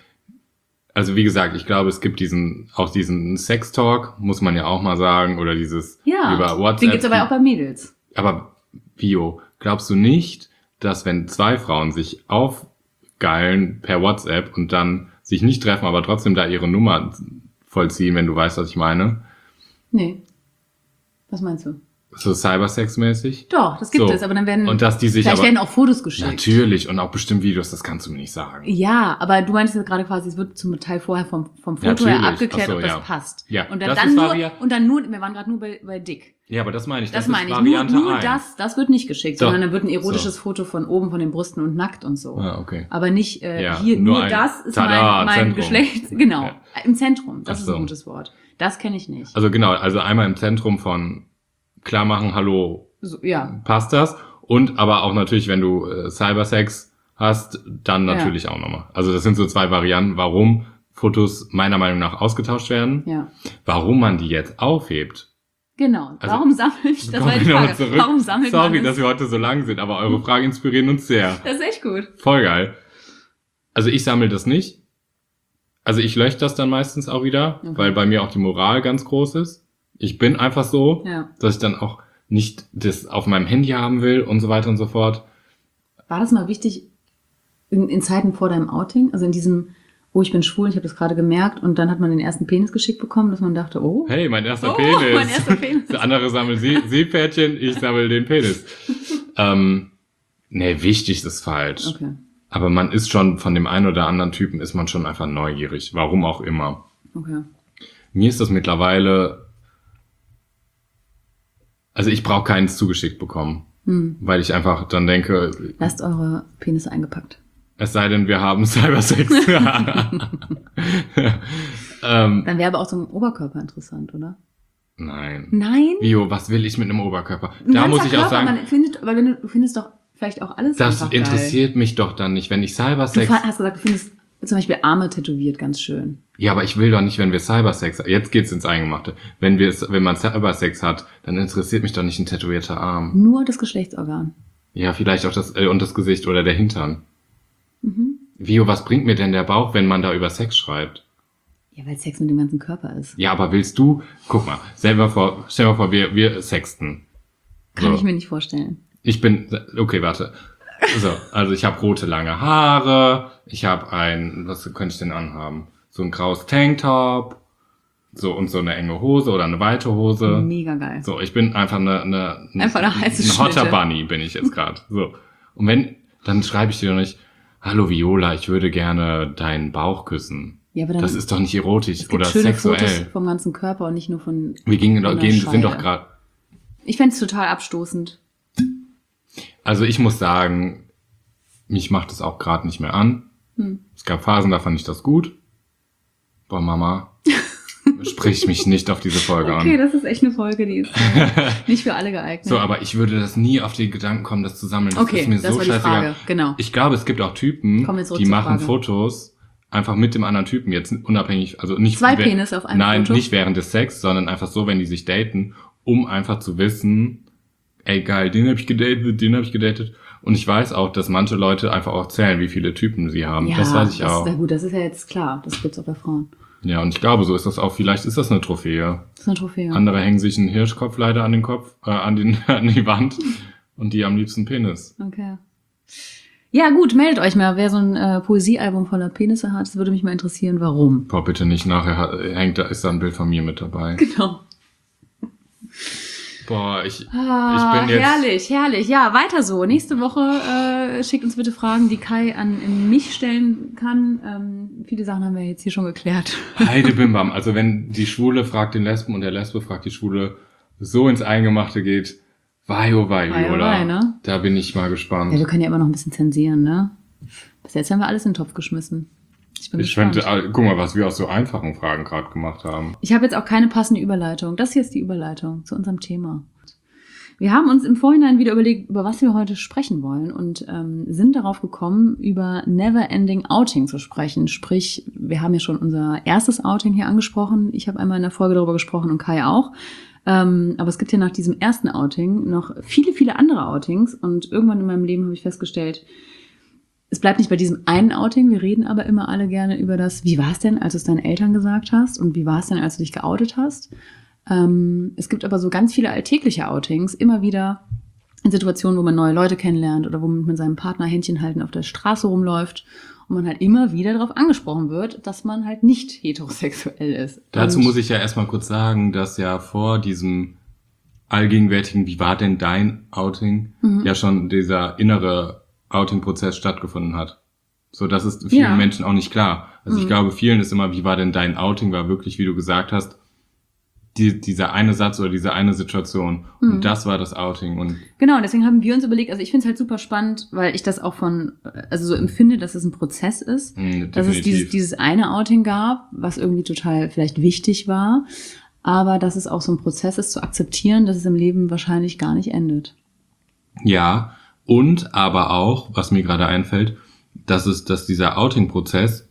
S3: Also wie gesagt, ich glaube, es gibt diesen Sex-Talk, muss man ja auch mal sagen, oder dieses
S2: Ja,
S3: über WhatsApp.
S2: den gibt's aber auch bei Mädels.
S3: Aber Bio, glaubst du nicht, dass wenn 2 Frauen sich aufgeilen per WhatsApp und dann sich nicht treffen, aber trotzdem da ihre Nummer vollziehen, wenn du weißt, was ich meine?
S2: Nee. Was meinst du?
S3: So Cybersex-mäßig?
S2: Doch, das gibt
S3: So.
S2: es, aber dann werden,
S3: Und dass die sich
S2: vielleicht
S3: aber...
S2: werden auch Fotos geschickt.
S3: Natürlich, und auch bestimmt Videos, das kannst du mir nicht sagen.
S2: Ja, aber du meinst jetzt gerade quasi, es wird zum Teil vorher vom Foto her
S3: Natürlich.
S2: abgeklärt,
S3: Ach so,
S2: ob das
S3: ja.
S2: passt.
S3: Ja,
S2: Und dann,
S3: das
S2: dann
S3: ist
S2: nur,
S3: Vari-
S2: wir waren gerade nur bei Dick.
S3: Ja, aber das meine ich.
S2: Das
S3: ist
S2: meine ich.
S3: Variante
S2: Nur
S3: 1.
S2: das wird nicht geschickt,
S3: So.
S2: sondern dann wird ein erotisches
S3: So.
S2: Foto von oben, von den Brüsten und nackt und so.
S3: Ah, okay.
S2: Aber nicht
S3: Ja,
S2: hier,
S3: nur
S2: nur
S3: ein
S2: das ist
S3: Tada,
S2: mein
S3: Zentrum.
S2: Geschlecht. Genau,
S3: Ja.
S2: im Zentrum. Das
S3: Ach
S2: ist
S3: so.
S2: ein gutes Wort. Das kenne ich nicht.
S3: Also genau, also einmal im Zentrum von klar machen, hallo,
S2: So, ja,
S3: passt das? Und aber auch natürlich, wenn du Cybersex hast, dann natürlich auch nochmal. Also das sind so 2 Varianten, warum Fotos meiner Meinung nach ausgetauscht werden.
S2: ja.
S3: Warum man die jetzt aufhebt.
S2: Genau.
S3: Also,
S2: Warum sammelt, das war
S3: Kommen
S2: die
S3: wir noch
S2: Frage.
S3: zurück.
S2: Warum sammelt
S3: Sorry,
S2: man
S3: dass wir heute so lang sind, aber eure Fragen inspirieren uns sehr.
S2: Das ist echt gut.
S3: Voll geil. Also ich sammle das nicht. Also ich lösche das dann meistens auch wieder,
S2: Okay.
S3: weil bei mir auch die Moral ganz groß ist. Ich bin einfach so,
S2: Ja.
S3: dass ich dann auch nicht das auf meinem Handy haben will und so weiter und so fort.
S2: War das mal wichtig in Zeiten vor deinem Outing? Also in diesem, ich bin schwul, ich habe das gerade gemerkt und dann hat man den ersten Penis geschickt bekommen, dass man dachte, oh.
S3: Hey, mein erster
S2: Oh,
S3: Penis.
S2: mein erster Penis.
S3: Der andere sammelt Seepferdchen, ich sammle den Penis. Nee, wichtig ist falsch.
S2: Okay,
S3: Aber man ist schon, von dem einen oder anderen Typen ist man schon einfach neugierig. Warum auch immer.
S2: okay.
S3: Mir ist das mittlerweile, also ich brauche keins zugeschickt bekommen. Weil ich einfach dann denke,
S2: Lasst eure Penisse eingepackt.
S3: es sei denn, wir haben Cybersex.
S2: Dann wäre aber auch so ein Oberkörper interessant, oder?
S3: Nein.
S2: Nein?
S3: Bio, was will ich mit einem Oberkörper?
S2: Ein
S3: Da
S2: ganzer
S3: muss ich auch
S2: Körper,
S3: sagen,
S2: man findet, aber du findest doch vielleicht auch alles
S3: das
S2: einfach
S3: interessiert mich doch dann nicht, wenn ich
S2: geil. Du
S3: Cybersex...
S2: hast gesagt, du findest zum Beispiel Arme tätowiert ganz schön.
S3: Ja, aber ich will doch nicht, wenn wir Cybersex... Jetzt geht's ins Eingemachte. Wenn man Cybersex hat, dann interessiert mich doch nicht ein tätowierter Arm.
S2: Nur das Geschlechtsorgan.
S3: Ja, vielleicht auch das und das Gesicht oder der Hintern.
S2: Mhm.
S3: Vio, was bringt mir denn der Bauch, wenn man da über Sex schreibt?
S2: Ja, weil Sex mit dem ganzen Körper ist.
S3: Ja, aber willst du... Guck mal, stell dir mal vor, wir sexten.
S2: Kann
S3: So.
S2: ich mir nicht vorstellen.
S3: Ich bin... Okay, warte. So, also ich habe rote lange Haare, ich habe was könnte ich denn anhaben? So ein graues Tanktop, so und so eine enge Hose oder eine weite Hose.
S2: Mega geil.
S3: So, ich bin einfach
S2: Einfach eine heiße
S3: ein Hotter
S2: Schnitte.
S3: Bunny bin ich jetzt gerade. So. Und dann schreibe ich dir doch nicht, hallo Viola, ich würde gerne deinen Bauch küssen.
S2: Ja, aber dann
S3: Das ist doch nicht erotisch
S2: es gibt
S3: oder
S2: schöne
S3: sexuell.
S2: Fotos vom ganzen Körper und nicht nur von.
S3: Wir
S2: von der
S3: sind doch
S2: Scheide.
S3: gerade.
S2: Ich fänd's total abstoßend.
S3: Also ich muss sagen, mich macht es auch gerade nicht mehr an. Es gab Phasen, da fand ich das gut. Boah, Mama, sprich mich nicht auf diese Folge
S2: Okay,
S3: an.
S2: das ist echt eine Folge, die ist nicht für alle geeignet.
S3: So, aber ich würde das nie auf die Gedanken kommen, das zu sammeln. Das
S2: okay,
S3: ist mir
S2: das
S3: so
S2: war die
S3: scheißegal.
S2: Frage. Genau.
S3: Ich glaube, es gibt auch Typen,
S2: Kommen wir zurück
S3: die
S2: zur
S3: machen
S2: Frage.
S3: Fotos einfach mit dem anderen Typen, jetzt unabhängig, also nicht...
S2: 2 Penis auf einem
S3: Nein,
S2: Foto?
S3: nicht während des Sex, sondern einfach so, wenn die sich daten, um einfach zu wissen, ey geil, den habe ich gedatet. Und ich weiß auch, dass manche Leute einfach auch zählen, wie viele Typen sie haben.
S2: Ja,
S3: das weiß ich auch.
S2: Ja gut, das ist ja jetzt klar. Das gibt's auch bei Frauen.
S3: Ja, und ich glaube, so ist das auch. Vielleicht ist das eine Trophäe.
S2: Das ist eine Trophäe.
S3: Andere hängen sich einen Hirschkopf leider an den Kopf, an die Wand. Und die am liebsten Penis.
S2: Okay. Ja, gut, meldet euch mal, wer so ein Poesiealbum voller Penisse hat. Das würde mich mal interessieren, warum.
S3: Boah, bitte nicht, nachher ist da ein Bild von mir mit dabei.
S2: Genau.
S3: Boah, ich bin jetzt...
S2: Herrlich. Ja, weiter so. Nächste Woche schickt uns bitte Fragen, die Kai an mich stellen kann. Viele Sachen haben wir jetzt hier schon geklärt.
S3: Heidebimbam. Also wenn die Schwule fragt den Lesben und der Lesbe fragt die Schwule, so ins Eingemachte geht, wei, oder? Ne? Da bin ich mal gespannt.
S2: Ja, wir können ja immer noch ein bisschen zensieren, ne? Bis jetzt haben wir alles in den Topf geschmissen. Ich
S3: finde, guck mal, was wir aus so einfachen Fragen gerade gemacht haben.
S2: Ich habe jetzt auch keine passende Überleitung. Das hier ist die Überleitung zu unserem Thema. Wir haben uns im Vorhinein wieder überlegt, über was wir heute sprechen wollen und sind darauf gekommen, über Never-Ending Outing zu sprechen. Sprich, wir haben ja schon unser erstes Outing hier angesprochen. Ich habe einmal in der Folge darüber gesprochen und Kai auch. Aber es gibt ja nach diesem ersten Outing noch viele, viele andere Outings. Und irgendwann in meinem Leben habe ich festgestellt, es bleibt nicht bei diesem einen Outing, wir reden aber immer alle gerne über das, wie war es denn, als du es deinen Eltern gesagt hast und wie war es denn, als du dich geoutet hast. Es gibt aber so ganz viele alltägliche Outings, immer wieder in Situationen, wo man neue Leute kennenlernt oder wo man mit seinem Partner Händchen halten auf der Straße rumläuft und man halt immer wieder darauf angesprochen wird, dass man halt nicht heterosexuell ist.
S3: Dazu muss ich ja erstmal kurz sagen, dass ja vor diesem allgegenwärtigen, wie war denn dein Outing, ja schon dieser innere Outing-Prozess stattgefunden hat. So, das ist vielen Menschen auch nicht klar. Also ich glaube, vielen ist immer, wie war denn dein Outing, war wirklich, wie du gesagt hast, dieser eine Satz oder diese eine Situation. Und das war das Outing. Und
S2: genau, deswegen haben wir uns überlegt, also ich finde es halt super spannend, weil ich das auch also so empfinde, dass es ein Prozess ist. Dass es dieses eine Outing gab, was irgendwie total vielleicht wichtig war, aber dass es auch so ein Prozess ist, zu akzeptieren, dass es im Leben wahrscheinlich gar nicht endet.
S3: Ja, und aber auch, was mir gerade einfällt, dass dieser Outing-Prozess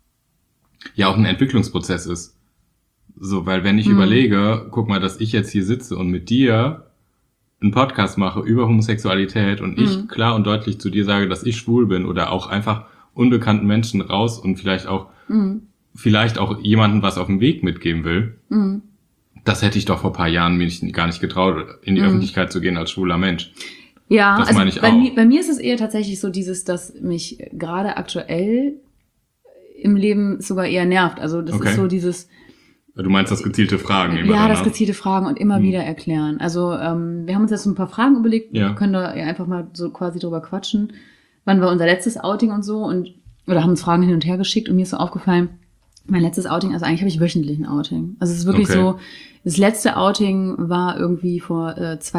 S3: ja auch ein Entwicklungsprozess ist. So, weil wenn ich überlege, guck mal, dass ich jetzt hier sitze und mit dir einen Podcast mache über Homosexualität und ich klar und deutlich zu dir sage, dass ich schwul bin oder auch einfach unbekannten Menschen raus und vielleicht auch jemandem was auf dem Weg mitgeben will, das hätte ich doch vor ein paar Jahren mir gar nicht getraut, in die Öffentlichkeit zu gehen als schwuler Mensch.
S2: Ja,
S3: das
S2: also
S3: meine ich
S2: bei mir ist es eher tatsächlich so dass mich gerade aktuell im Leben sogar eher nervt. Also das ist so dieses...
S3: Du meinst das gezielte Fragen?
S2: Ja, das gezielte Fragen und immer wieder erklären. Also wir haben uns jetzt so ein paar Fragen überlegt. Wir können da ja einfach mal so quasi drüber quatschen. Wann war unser letztes Outing und so? Oder haben uns Fragen hin und her geschickt und mir ist so aufgefallen, mein letztes Outing, also eigentlich habe ich wöchentlich ein Outing. Also es ist wirklich so, das letzte Outing war irgendwie vor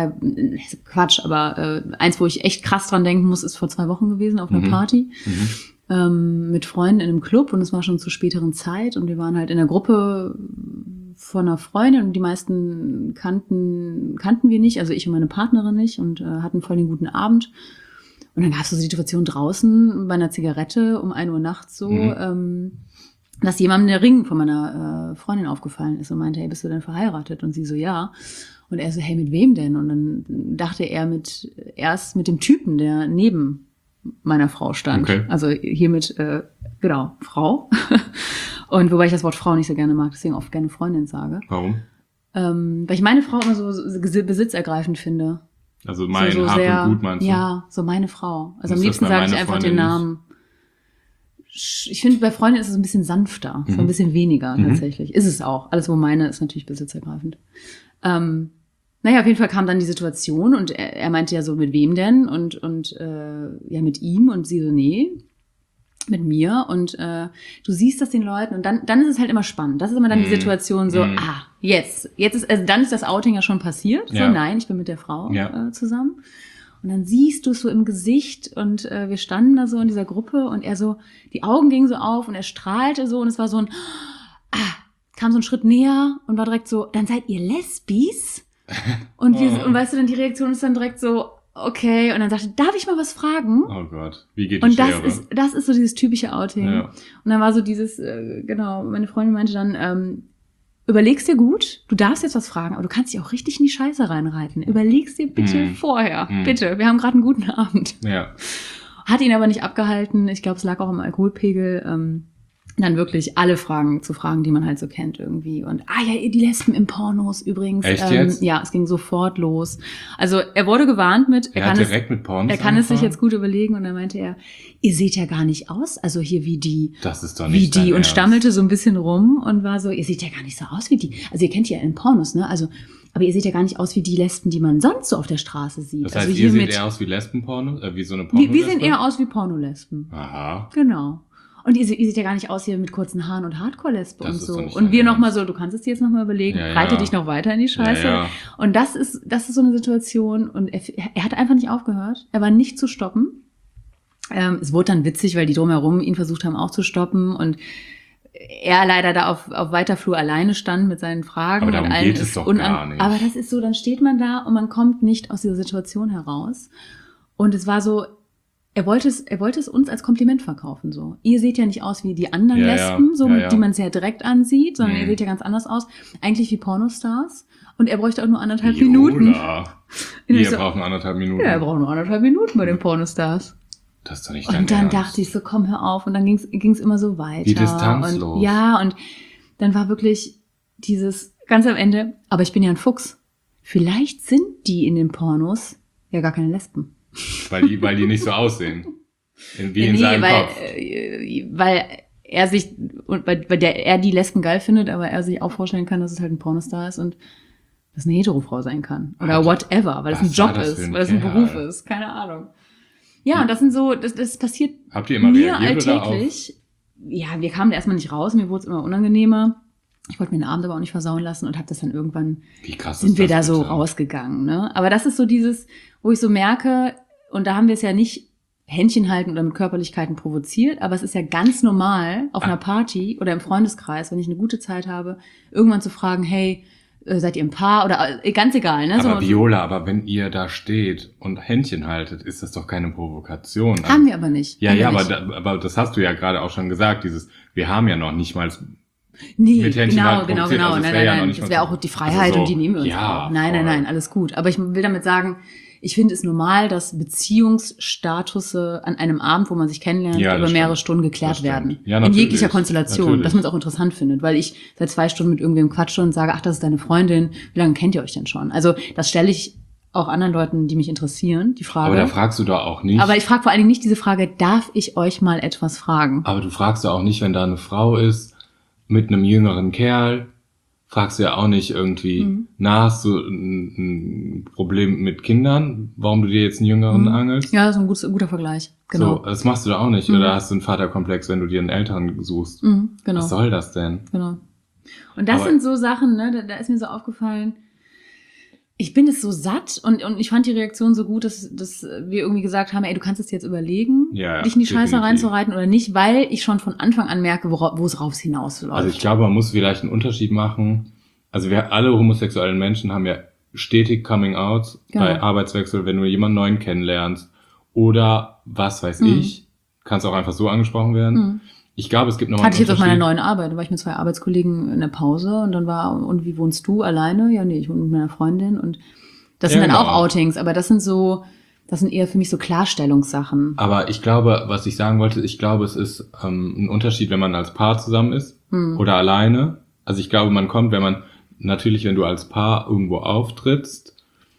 S2: eins, wo ich echt krass dran denken muss, ist vor 2 Wochen gewesen auf einer Party. Mit Freunden in einem Club und es war schon zur späteren Zeit und wir waren halt in der Gruppe von einer Freundin und die meisten kannten wir nicht, also ich und meine Partnerin nicht und hatten voll den guten Abend. Und dann gab es so eine Situation draußen bei einer Zigarette um 1 Uhr nachts so, dass jemandem der Ring von meiner Freundin aufgefallen ist und meinte, hey, bist du denn verheiratet? Und sie so, ja. Und er so, hey, mit wem denn? Und dann dachte er erst mit dem Typen, der neben meiner Frau stand. Okay. Also hiermit, Frau. Und wobei ich das Wort Frau nicht so gerne mag, deswegen oft gerne Freundin sage.
S3: Warum?
S2: Weil ich meine Frau immer so besitzergreifend finde.
S3: Also mein Hab sehr, und Gut meinst du?
S2: Ja, so meine Frau. Also am liebsten sage ich einfach den Namen. Ich finde, bei Freundin ist es ein bisschen sanfter, so ein bisschen weniger tatsächlich. Ist es auch. Alles, wo meine, ist natürlich besitzergreifend. Naja, auf jeden Fall kam dann die Situation und er meinte ja so, mit wem denn? Und ja, mit ihm. Und sie so, nee, mit mir. Und du siehst das den Leuten. Und dann ist es halt immer spannend. Das ist immer dann die Situation so, jetzt ist, also dann ist das Outing ja schon passiert. Ja. So, nein, ich bin mit der Frau zusammen. Und dann siehst du es so im Gesicht und wir standen da so in dieser Gruppe und er so, die Augen gingen so auf und er strahlte so und es war so kam so ein Schritt näher und war direkt so, dann seid ihr Lesbis? Und und weißt du, dann die Reaktion ist dann direkt so, okay, und dann sagte, darf ich mal was fragen?
S3: Oh Gott, wie geht die
S2: Und
S3: Schere?
S2: das ist so dieses typische Outing. Ja. Und dann war so dieses, meine Freundin meinte dann, überleg's dir gut, du darfst jetzt was fragen, aber du kannst dich auch richtig in die Scheiße reinreiten. Überleg's dir bitte vorher, bitte, wir haben gerade einen guten Abend.
S3: Ja.
S2: Hat ihn aber nicht abgehalten, ich glaube, es lag auch am Alkoholpegel, dann wirklich alle Fragen zu fragen, die man halt so kennt irgendwie. Und, ja, die Lesben im Pornos übrigens.
S3: Echt jetzt?
S2: Ja, es ging sofort los. Also er wurde gewarnt mit,
S3: Er hat direkt mit Pornos
S2: er kann es sich
S3: angefangen?
S2: jetzt gut überlegen. Und dann meinte er, ihr seht ja gar nicht aus, also hier wie die.
S3: Das ist doch
S2: Wie
S3: nicht dein
S2: die und
S3: Ernst.
S2: stammelte so ein bisschen rum und war so, ihr seht ja gar nicht so aus wie die. Also ihr kennt die ja in Pornos, ne? Also, aber ihr seht ja gar nicht aus wie die Lesben, die man sonst so auf der Straße sieht.
S3: Das heißt,
S2: also
S3: ihr seht eher aus wie Lesbenporno, wie so eine Porno.
S2: wir sehen eher aus wie Pornolesben.
S3: Aha.
S2: Genau. Und ihr seht ja gar nicht aus hier mit kurzen Haaren und Hardcore-Lesbe
S3: Das
S2: und
S3: ist
S2: so.
S3: doch nicht
S2: Und
S3: dein
S2: wir
S3: Ernst.
S2: nochmal so, du kannst es dir jetzt nochmal überlegen,
S3: Ja, ja.
S2: reite dich noch weiter in die Scheiße.
S3: Ja, ja.
S2: Und das ist so eine Situation und er hat einfach nicht aufgehört. Er war nicht zu stoppen. Es wurde dann witzig, weil die drumherum ihn versucht haben auch zu stoppen und er leider da auf weiter Flur alleine stand mit seinen Fragen.
S3: Aber darum
S2: und allen
S3: geht es
S2: ist
S3: doch gar nicht.
S2: Aber das ist so, dann steht man da und man kommt nicht aus dieser Situation heraus. Und es war so, er wollte es uns als Kompliment verkaufen, so. Ihr seht ja nicht aus wie die anderen
S3: Ja,
S2: Lesben,
S3: ja,
S2: so,
S3: ja, ja.
S2: die man sehr direkt ansieht, sondern ihr
S3: Mhm.
S2: seht ja ganz anders aus. Eigentlich wie Pornostars. Und er bräuchte auch nur 1,5
S3: Viola.
S2: Minuten. Und
S3: Ihr
S2: ich so,
S3: braucht nur 1,5 Minuten.
S2: ja, er braucht nur 1,5 Minuten bei den Pornostars.
S3: Das ist doch nicht dein
S2: Und dann
S3: Ernst.
S2: dachte ich so, komm, hör auf. Und dann ging's immer so weiter.
S3: Wie distanzlos.
S2: Und, ja, und dann war wirklich dieses, ganz am Ende, aber ich bin ja ein Fuchs. Vielleicht sind die in den Pornos ja gar keine Lesben.
S3: Weil die nicht so aussehen. Wie in seinem Kopf.
S2: Weil er sich, weil er die Lesben geil findet, aber er sich auch vorstellen kann, dass es halt ein Pornostar ist und das eine Hetero-Frau sein kann. Oder
S3: Alter,
S2: whatever, weil es ein
S3: was war
S2: Job
S3: das für
S2: ist,
S3: ein
S2: weil es ein
S3: Kerl?
S2: Beruf ist. Keine Ahnung. Ja, und das sind so, das passiert
S3: Habt ihr immer
S2: mir
S3: reagiert oder auch?
S2: alltäglich. Ja, wir kamen da erstmal nicht raus, mir wurde es immer unangenehmer. Ich wollte mir den Abend aber auch nicht versauen lassen und habe das dann irgendwann,
S3: Wie krass
S2: sind
S3: ist
S2: wir
S3: das
S2: da so
S3: bitte?
S2: rausgegangen. Ne? Aber das ist so dieses, wo ich so merke, und da haben wir es ja nicht Händchen halten oder mit Körperlichkeiten provoziert, aber es ist ja ganz normal auf einer Party oder im Freundeskreis, wenn ich eine gute Zeit habe, irgendwann zu fragen, hey, seid ihr ein Paar oder ganz egal. Ne?
S3: Aber
S2: so,
S3: Viola, aber wenn ihr da steht und Händchen haltet, ist das doch keine Provokation. Also,
S2: haben wir aber nicht.
S3: Ja,
S2: Haben wir
S3: ja,
S2: nicht.
S3: aber das hast du ja gerade auch schon gesagt, wir haben ja noch nicht mal
S2: Nee,
S3: mit Händchen
S2: genau,
S3: halten
S2: genau,
S3: provoziert.
S2: genau.
S3: Also es
S2: nein,
S3: wär ja
S2: nein,
S3: noch
S2: nein.
S3: nicht
S2: Das
S3: mal
S2: wäre
S3: so-
S2: auch die Freiheit
S3: also so,
S2: und die nehmen wir uns
S3: ja,
S2: auch. Nein,
S3: voll.
S2: nein, alles gut. Aber ich will damit sagen, ich finde es normal, dass Beziehungsstatusse an einem Abend, wo man sich kennenlernt,
S3: Ja, das
S2: über mehrere
S3: stimmt.
S2: Stunden
S3: Das
S2: geklärt
S3: stimmt.
S2: werden.
S3: Ja,
S2: in
S3: natürlich.
S2: jeglicher Konstellation,
S3: Natürlich.
S2: dass man es auch interessant findet, weil ich seit 2 Stunden mit irgendwem quatsche und sage, ach, das ist deine Freundin, wie lange kennt ihr euch denn schon? Also das stelle ich auch anderen Leuten, die mich interessieren, die Frage.
S3: Aber da fragst du doch auch nicht.
S2: Aber ich frage vor allen Dingen nicht diese Frage, darf ich euch mal etwas fragen?
S3: Aber du fragst ja auch nicht, wenn da eine Frau ist mit einem jüngeren Kerl, fragst du ja auch nicht irgendwie, hast du ein Problem mit Kindern, warum du dir jetzt einen jüngeren angelst?
S2: Ja, das ist ein guter Vergleich. Genau.
S3: So, das machst du doch auch nicht. Oder hast du einen Vaterkomplex, wenn du dir einen Älteren suchst?
S2: Genau.
S3: Was soll das denn?
S2: Genau. Und das
S3: Aber-
S2: sind so Sachen, ne, da ist mir so aufgefallen, ich bin es so satt und ich fand die Reaktion so gut, dass wir irgendwie gesagt haben, ey, du kannst es jetzt überlegen,
S3: Ja,
S2: dich in die Scheiße
S3: definitiv.
S2: reinzureiten oder nicht, weil ich schon von Anfang an merke, wo es raus hinausläuft.
S3: Also ich glaube, man muss vielleicht einen Unterschied machen. Also wir alle homosexuellen Menschen haben ja stetig Coming-Outs
S2: Genau.
S3: bei Arbeitswechsel, wenn du jemanden neuen kennenlernst. Oder was weiß ich, kannst auch einfach so angesprochen werden. Ich glaube, es gibt nochmal
S2: Hatte ich jetzt auf meiner
S3: Unterschied.
S2: neuen Arbeit, da war ich mit 2 Arbeitskollegen in der Pause und dann und wie wohnst du alleine? Ja, nee, ich wohne mit meiner Freundin und das sind
S3: Ja,
S2: dann
S3: genau.
S2: auch Outings, aber das sind eher für mich so Klarstellungssachen.
S3: Aber ich glaube, was ich sagen wollte, ich glaube, es ist ein Unterschied, wenn man als Paar zusammen ist oder alleine. Also ich glaube, man kommt, wenn du als Paar irgendwo auftrittst,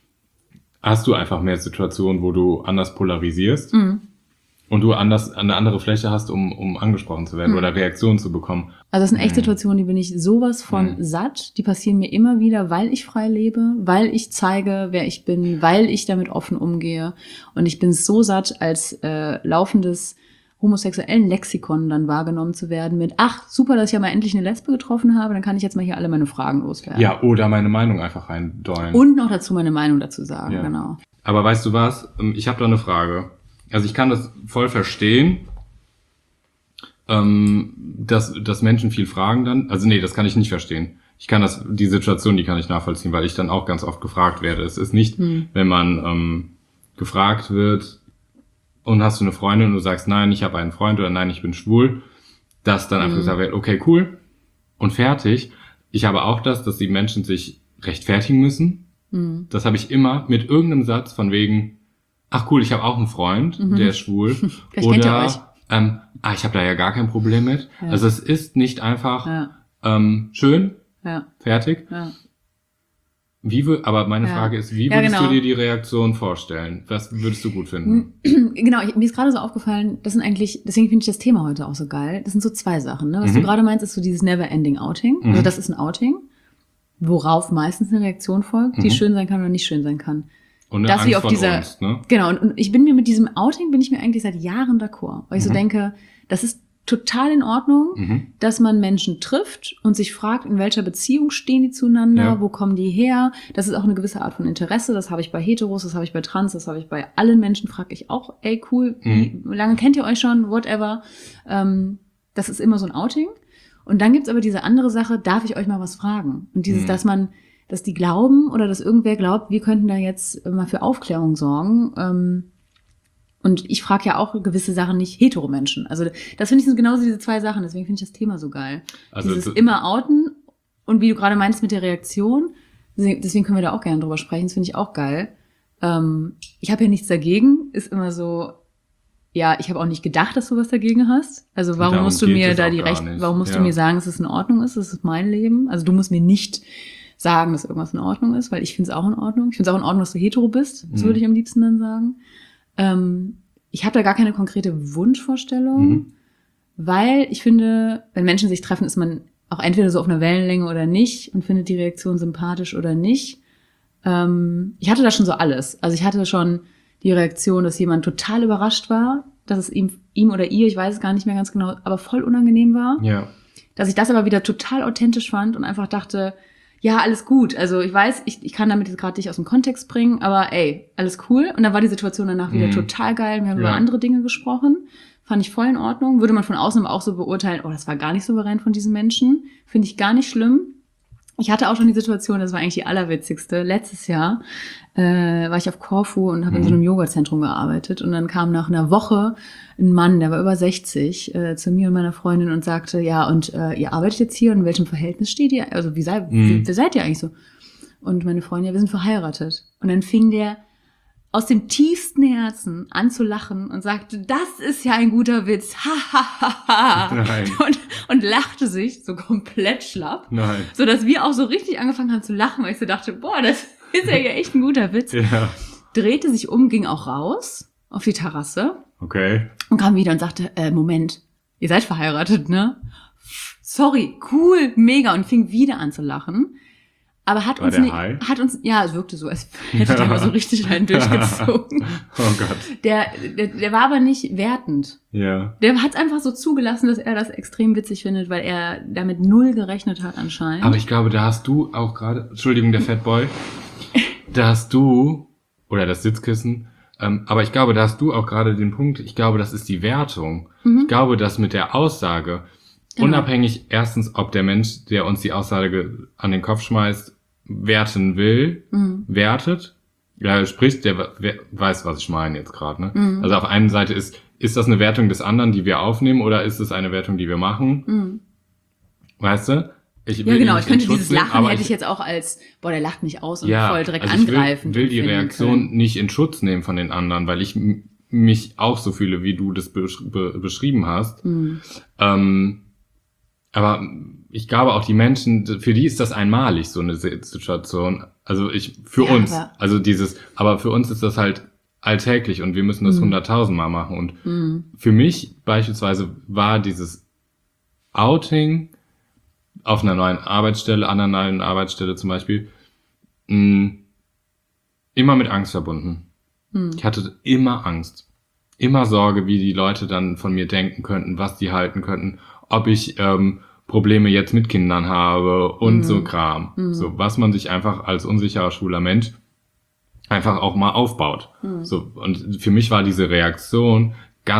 S3: hast du einfach mehr Situationen, wo du anders polarisierst und du eine andere Fläche hast, um angesprochen zu werden oder Reaktionen zu bekommen.
S2: Also das sind echt Situationen, die bin ich sowas von satt. Die passieren mir immer wieder, weil ich frei lebe, weil ich zeige, wer ich bin, weil ich damit offen umgehe. Und ich bin so satt, als laufendes homosexuellen Lexikon dann wahrgenommen zu werden mit, ach, super, dass ich ja mal endlich eine Lesbe getroffen habe, dann kann ich jetzt mal hier alle meine Fragen loswerden.
S3: Ja, oder meine Meinung einfach reindollen.
S2: Und noch dazu meine Meinung dazu sagen,
S3: Ja.
S2: genau.
S3: Aber weißt du was? Ich habe da eine Frage. Also ich kann das voll verstehen, dass Menschen viel fragen dann. Also nee, das kann ich nicht verstehen. Die Situation, die kann ich nachvollziehen, weil ich dann auch ganz oft gefragt werde. Es ist nicht, wenn man gefragt wird, und hast du eine Freundin und du sagst, nein, ich habe einen Freund oder nein, ich bin schwul, dass dann einfach gesagt wird, okay, cool und fertig. Ich habe auch dass die Menschen sich rechtfertigen müssen. Das habe ich immer mit irgendeinem Satz von wegen, ach cool, ich habe auch einen Freund, der ist schwul.
S2: Vielleicht kennt ihr euch.
S3: ich habe da ja gar kein Problem mit.
S2: Ja.
S3: Also es ist nicht einfach
S2: Ja.
S3: schön,
S2: Ja.
S3: fertig.
S2: Ja.
S3: Aber meine Frage ist, wie
S2: Ja,
S3: würdest
S2: genau.
S3: du dir die Reaktion vorstellen? Was würdest du gut finden?
S2: Genau, mir ist gerade so aufgefallen, das sind eigentlich, deswegen finde ich das Thema heute auch so geil. Das sind so zwei Sachen, ne? Was du gerade meinst, ist so dieses Never-Ending Outing. Also das ist ein Outing, worauf meistens eine Reaktion folgt, die schön sein kann oder nicht schön sein kann.
S3: Und eine
S2: Dass wir
S3: Angst
S2: auf
S3: von
S2: dieser,
S3: uns, ne?
S2: genau, und ich bin mir mit diesem Outing, bin ich mir eigentlich seit Jahren d'accord. Weil ich so denke, das ist total in Ordnung, dass man Menschen trifft und sich fragt, in welcher Beziehung stehen die zueinander,
S3: Ja.
S2: wo kommen die her. Das ist auch eine gewisse Art von Interesse, das habe ich bei Heteros, das habe ich bei Trans, das habe ich bei allen Menschen, frage ich auch, ey cool, wie lange kennt ihr euch schon, whatever. Das ist immer so ein Outing. Und dann gibt's aber diese andere Sache, darf ich euch mal was fragen? Und dieses, dass die glauben oder dass irgendwer glaubt, wir könnten da jetzt mal für Aufklärung sorgen. Und ich frage ja auch gewisse Sachen nicht Hetero-Menschen. Also das finde ich sind genauso diese zwei Sachen. Deswegen finde ich das Thema so geil.
S3: Also
S2: dieses immer outen und wie du gerade meinst mit der Reaktion. Deswegen können wir da auch gerne drüber sprechen. Das finde ich auch geil. Ich habe ja nichts dagegen. Ist immer so, ja, ich habe auch nicht gedacht, dass du was dagegen hast. Also warum
S3: Darum
S2: musst du
S3: geht
S2: mir
S3: es
S2: da
S3: auch
S2: die
S3: gar
S2: Rechte,
S3: nicht.
S2: warum musst
S3: Ja.
S2: du mir sagen, dass es in Ordnung ist? Das ist mein Leben. Also du musst mir nicht sagen, dass irgendwas in Ordnung ist, weil ich finde es auch in Ordnung. Ich finde es auch in Ordnung, dass du hetero bist. Das würde ich am liebsten dann sagen. Ich habe da gar keine konkrete Wunschvorstellung, weil ich finde, wenn Menschen sich treffen, ist man auch entweder so auf einer Wellenlänge oder nicht und findet die Reaktion sympathisch oder nicht. Ich hatte da schon so alles. Also ich hatte schon die Reaktion, dass jemand total überrascht war, dass es ihm oder ihr, ich weiß es gar nicht mehr ganz genau, aber voll unangenehm war.
S3: Ja.
S2: Dass ich das aber wieder total authentisch fand und einfach dachte, ja, alles gut. Also ich weiß, ich kann damit jetzt gerade nicht aus dem Kontext bringen, aber ey, alles cool. Und dann war die Situation danach wieder total geil. Wir haben über andere Dinge gesprochen. Fand ich voll in Ordnung. Würde man von außen aber auch so beurteilen, oh, das war gar nicht souverän von diesen Menschen. Finde ich gar nicht schlimm. Ich hatte auch schon die Situation, das war eigentlich die allerwitzigste. Letztes Jahr war ich auf Korfu und habe in so einem Yogazentrum gearbeitet. Und dann kam nach einer Woche ein Mann, der war über 60, zu mir und meiner Freundin und sagte, ja, und ihr arbeitet jetzt hier und in welchem Verhältnis steht ihr? Also wie seid ihr eigentlich so? Und meine Freundin, ja, wir sind verheiratet. Und dann fing der aus dem tiefsten Herzen an zu lachen und sagte, das ist ja ein guter Witz. Ha, ha, ha, ha.
S3: Nein.
S2: Und lachte sich so komplett schlapp.
S3: Nein.
S2: So dass wir auch so richtig angefangen haben zu lachen, weil ich so dachte, boah, das ist ja echt ein guter Witz.
S3: Ja.
S2: Drehte sich um, ging auch raus auf die Terrasse
S3: Okay.
S2: und kam wieder und sagte, Moment, ihr seid verheiratet, ne? Sorry, cool, mega. Und fing wieder an zu lachen. Aber hat
S3: War
S2: uns
S3: der
S2: nicht,
S3: high?
S2: hat uns, ja, es wirkte so, als hätte der mal so richtig rein durchgezogen.
S3: Oh Gott.
S2: Der war aber nicht wertend.
S3: Ja.
S2: Der hat einfach so zugelassen, dass er das extrem witzig findet, weil er damit null gerechnet hat anscheinend.
S3: Aber ich glaube, da hast du auch gerade, Entschuldigung, der Fatboy, da hast du, oder das Sitzkissen, aber ich glaube, da hast du auch gerade den Punkt, ich glaube, das ist die Wertung. Ich glaube, dass mit der Aussage, unabhängig erstens, ob der Mensch, der uns die Aussage an den Kopf schmeißt, werten will, wertet, ja, sprich, der weiß, was ich meine jetzt gerade, ne? Also auf einer Seite ist das eine Wertung des anderen, die wir aufnehmen, oder ist es eine Wertung, die wir machen? Weißt du? Ich will
S2: ja, genau,
S3: ihn
S2: ich
S3: nicht in
S2: könnte
S3: Schutz
S2: dieses
S3: nehmen,
S2: Lachen
S3: aber
S2: hätte ich jetzt auch als, boah, der lacht mich aus und
S3: ja,
S2: voll direkt
S3: also
S2: angreifen.
S3: ich will die Reaktion nicht in Schutz nehmen von den anderen, weil ich mich auch so fühle, wie du das beschrieben hast. Aber ich glaube auch die Menschen, für die ist das einmalig, so eine Situation. Also für uns, also aber für uns ist das halt alltäglich und wir müssen das 100.000 Mal machen. Und für mich beispielsweise war dieses Outing auf einer neuen Arbeitsstelle, an einer neuen Arbeitsstelle zum Beispiel, immer mit Angst verbunden. Ich hatte immer Angst. Immer Sorge, wie die Leute dann von mir denken könnten, was die halten könnten, ob ich Probleme jetzt mit Kindern habe und so Kram. So, was man sich einfach als unsicherer, schwuler Mensch einfach auch mal aufbaut. So, und für mich war diese Reaktion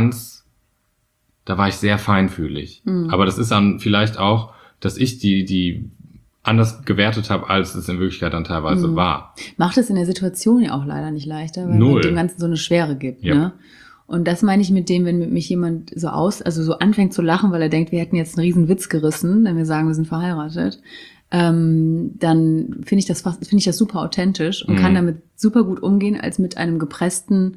S3: da war ich sehr feinfühlig. Aber das ist dann vielleicht auch, dass ich die anders gewertet habe, als es in Wirklichkeit dann teilweise war.
S2: Macht es in der Situation ja auch leider nicht leichter, weil
S3: Null.
S2: man dem Ganzen so eine Schwere gibt,
S3: Yep.
S2: ne? Und das meine ich mit dem, wenn mit mich jemand so anfängt zu lachen, weil er denkt, wir hätten jetzt einen riesen Witz gerissen, wenn wir sagen, wir sind verheiratet, dann finde ich das super authentisch und kann damit super gut umgehen, als mit einem gepressten,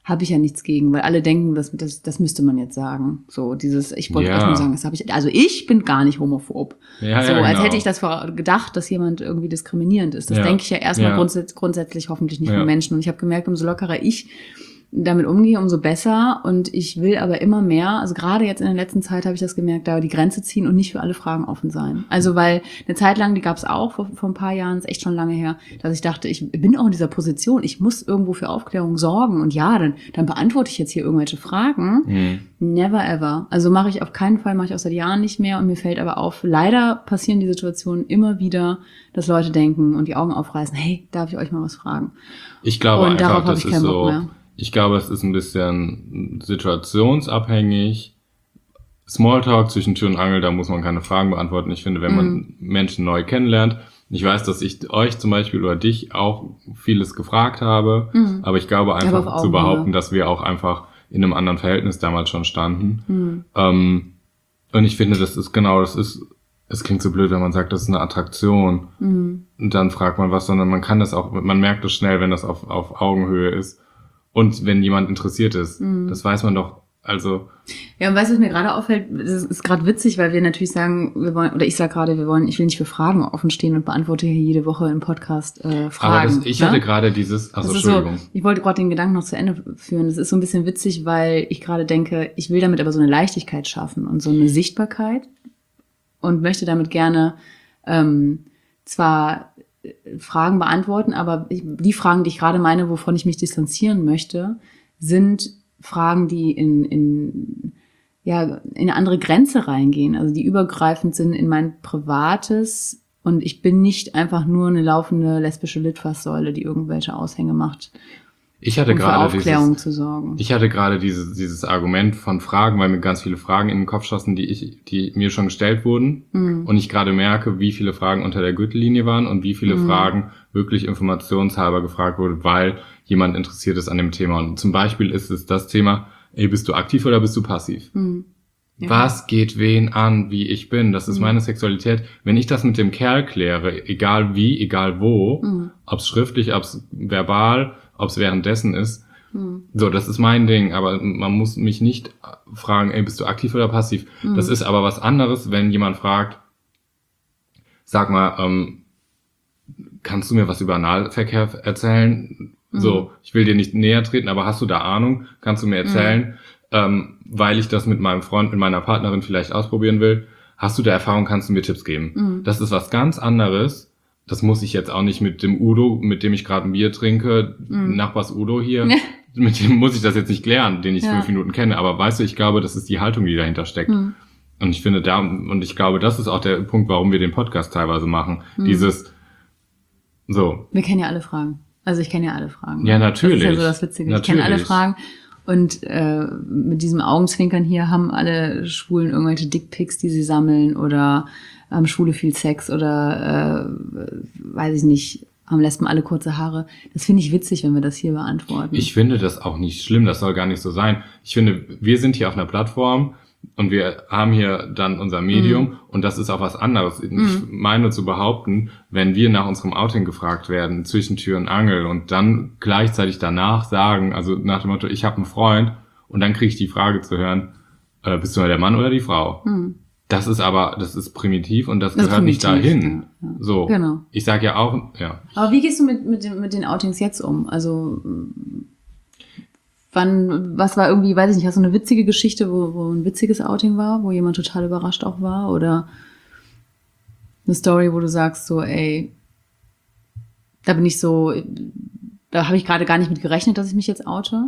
S2: habe ich ja nichts gegen, weil alle denken, das müsste man jetzt sagen. So dieses, ich wollte erst nur sagen, das habe ich, also ich bin gar nicht homophob.
S3: Ja,
S2: so,
S3: ja,
S2: als
S3: genau.
S2: hätte ich das gedacht, dass jemand irgendwie diskriminierend ist. Das denke ich ja erstmal grundsätzlich hoffentlich nicht von Menschen. Und ich habe gemerkt, umso lockerer ich damit umgehe, umso besser. Und ich will aber immer mehr, also gerade jetzt in der letzten Zeit habe ich das gemerkt, da die Grenze ziehen und nicht für alle Fragen offen sein. Also weil eine Zeit lang, die gab es auch vor ein paar Jahren, ist echt schon lange her, dass ich dachte, ich bin auch in dieser Position, ich muss irgendwo für Aufklärung sorgen. Und ja, dann beantworte ich jetzt hier irgendwelche Fragen. Never ever. Also mache ich auf keinen Fall, mache ich auch seit Jahren nicht mehr. Und mir fällt aber auf, leider passieren die Situationen immer wieder, dass Leute denken und die Augen aufreißen, hey, darf ich euch mal was fragen?
S3: Ich glaube
S2: und
S3: einfach, das
S2: ich
S3: ist so, ich glaube, es ist ein bisschen situationsabhängig. Smalltalk zwischen Tür und Angel, da muss man keine Fragen beantworten. Ich finde, wenn man Menschen neu kennenlernt, ich weiß, dass ich euch zum Beispiel oder dich auch vieles gefragt habe, aber ich glaube einfach zu behaupten, dass wir auch einfach in einem anderen Verhältnis damals schon standen. Und ich finde, es klingt so blöd, wenn man sagt, das ist eine Attraktion. Und dann fragt man was, sondern man kann das auch, man merkt es schnell, wenn das auf Augenhöhe ist. Und wenn jemand interessiert ist, das weiß man doch, also.
S2: Ja, und weißt du, was mir gerade auffällt, das ist gerade witzig, weil wir natürlich sagen, wir wollen, oder ich sage gerade, ich will nicht für Fragen offen stehen und beantworte hier jede Woche im Podcast Fragen.
S3: Aber ich hatte gerade dieses, Entschuldigung.
S2: So, ich wollte gerade den Gedanken noch zu Ende führen. Das ist so ein bisschen witzig, weil ich gerade denke, ich will damit aber so eine Leichtigkeit schaffen und so eine Sichtbarkeit und möchte damit gerne zwar Fragen beantworten, aber die Fragen, die ich gerade meine, wovon ich mich distanzieren möchte, sind Fragen, die in eine andere Grenze reingehen, also die übergreifend sind in mein Privates, und ich bin nicht einfach nur eine laufende lesbische Litfaßsäule, die irgendwelche Aushänge macht.
S3: Ich hatte
S2: für Aufklärung zu sorgen.
S3: Ich hatte gerade dieses Argument von Fragen, weil mir ganz viele Fragen in den Kopf schossen, die mir schon gestellt wurden. Und ich gerade merke, wie viele Fragen unter der Gürtellinie waren und wie viele Fragen wirklich informationshalber gefragt wurde, weil jemand interessiert ist an dem Thema. Und zum Beispiel ist es das Thema, bist du aktiv oder bist du passiv? Ja. Was geht wen an, wie ich bin? Das ist meine Sexualität. Wenn ich das mit dem Kerl kläre, egal wie, egal wo, ob's schriftlich, ob's verbal, ob's währenddessen ist, so, das ist mein Ding, aber man muss mich nicht fragen, bist du aktiv oder passiv? Das ist aber was anderes, wenn jemand fragt, sag mal, kannst du mir was über Analverkehr erzählen? So, ich will dir nicht näher treten, aber hast du da Ahnung? Kannst du mir erzählen? Weil ich das mit meinem Freund, mit meiner Partnerin vielleicht ausprobieren will. Hast du da Erfahrung, kannst du mir Tipps geben? Das ist was ganz anderes. Das muss ich jetzt auch nicht mit dem Udo, mit dem ich gerade ein Bier trinke, Nachbars Udo hier, mit dem muss ich das jetzt nicht klären, den ich 5 Minuten kenne. Aber weißt du, ich glaube, das ist die Haltung, die dahinter steckt. Und ich finde ich glaube, das ist auch der Punkt, warum wir den Podcast teilweise machen. Dieses, so.
S2: Wir kennen ja alle Fragen. Also ich kenne ja alle Fragen.
S3: Ja, natürlich.
S2: Das ist ja so das Witzige.
S3: Natürlich.
S2: Ich kenne alle Fragen. Und mit diesem Augenzwinkern hier haben alle Schwulen irgendwelche Dickpics, die sie sammeln, oder haben Schwule viel Sex, oder weiß ich nicht, haben Lesben alle kurze Haare. Das finde ich witzig, wenn wir das hier beantworten.
S3: Ich finde das auch nicht schlimm, das soll gar nicht so sein. Ich finde, wir sind hier auf einer Plattform und wir haben hier dann unser Medium und das ist auch was anderes. Ich meine zu behaupten, wenn wir nach unserem Outing gefragt werden, zwischen Tür und Angel, und dann gleichzeitig danach sagen, also nach dem Motto, ich habe einen Freund, und dann kriege ich die Frage zu hören, bist du der Mann oder die Frau? Das ist primitiv und das gehört nicht dahin.
S2: Ja.
S3: So,
S2: genau.
S3: Ich sage ja auch, ja.
S2: Aber wie gehst du mit den Outings jetzt um? Also was war irgendwie, weiß ich nicht, hast du eine witzige Geschichte, wo ein witziges Outing war, wo jemand total überrascht auch war, oder eine Story, wo du sagst so, da habe ich gerade gar nicht mit gerechnet, dass ich mich jetzt oute?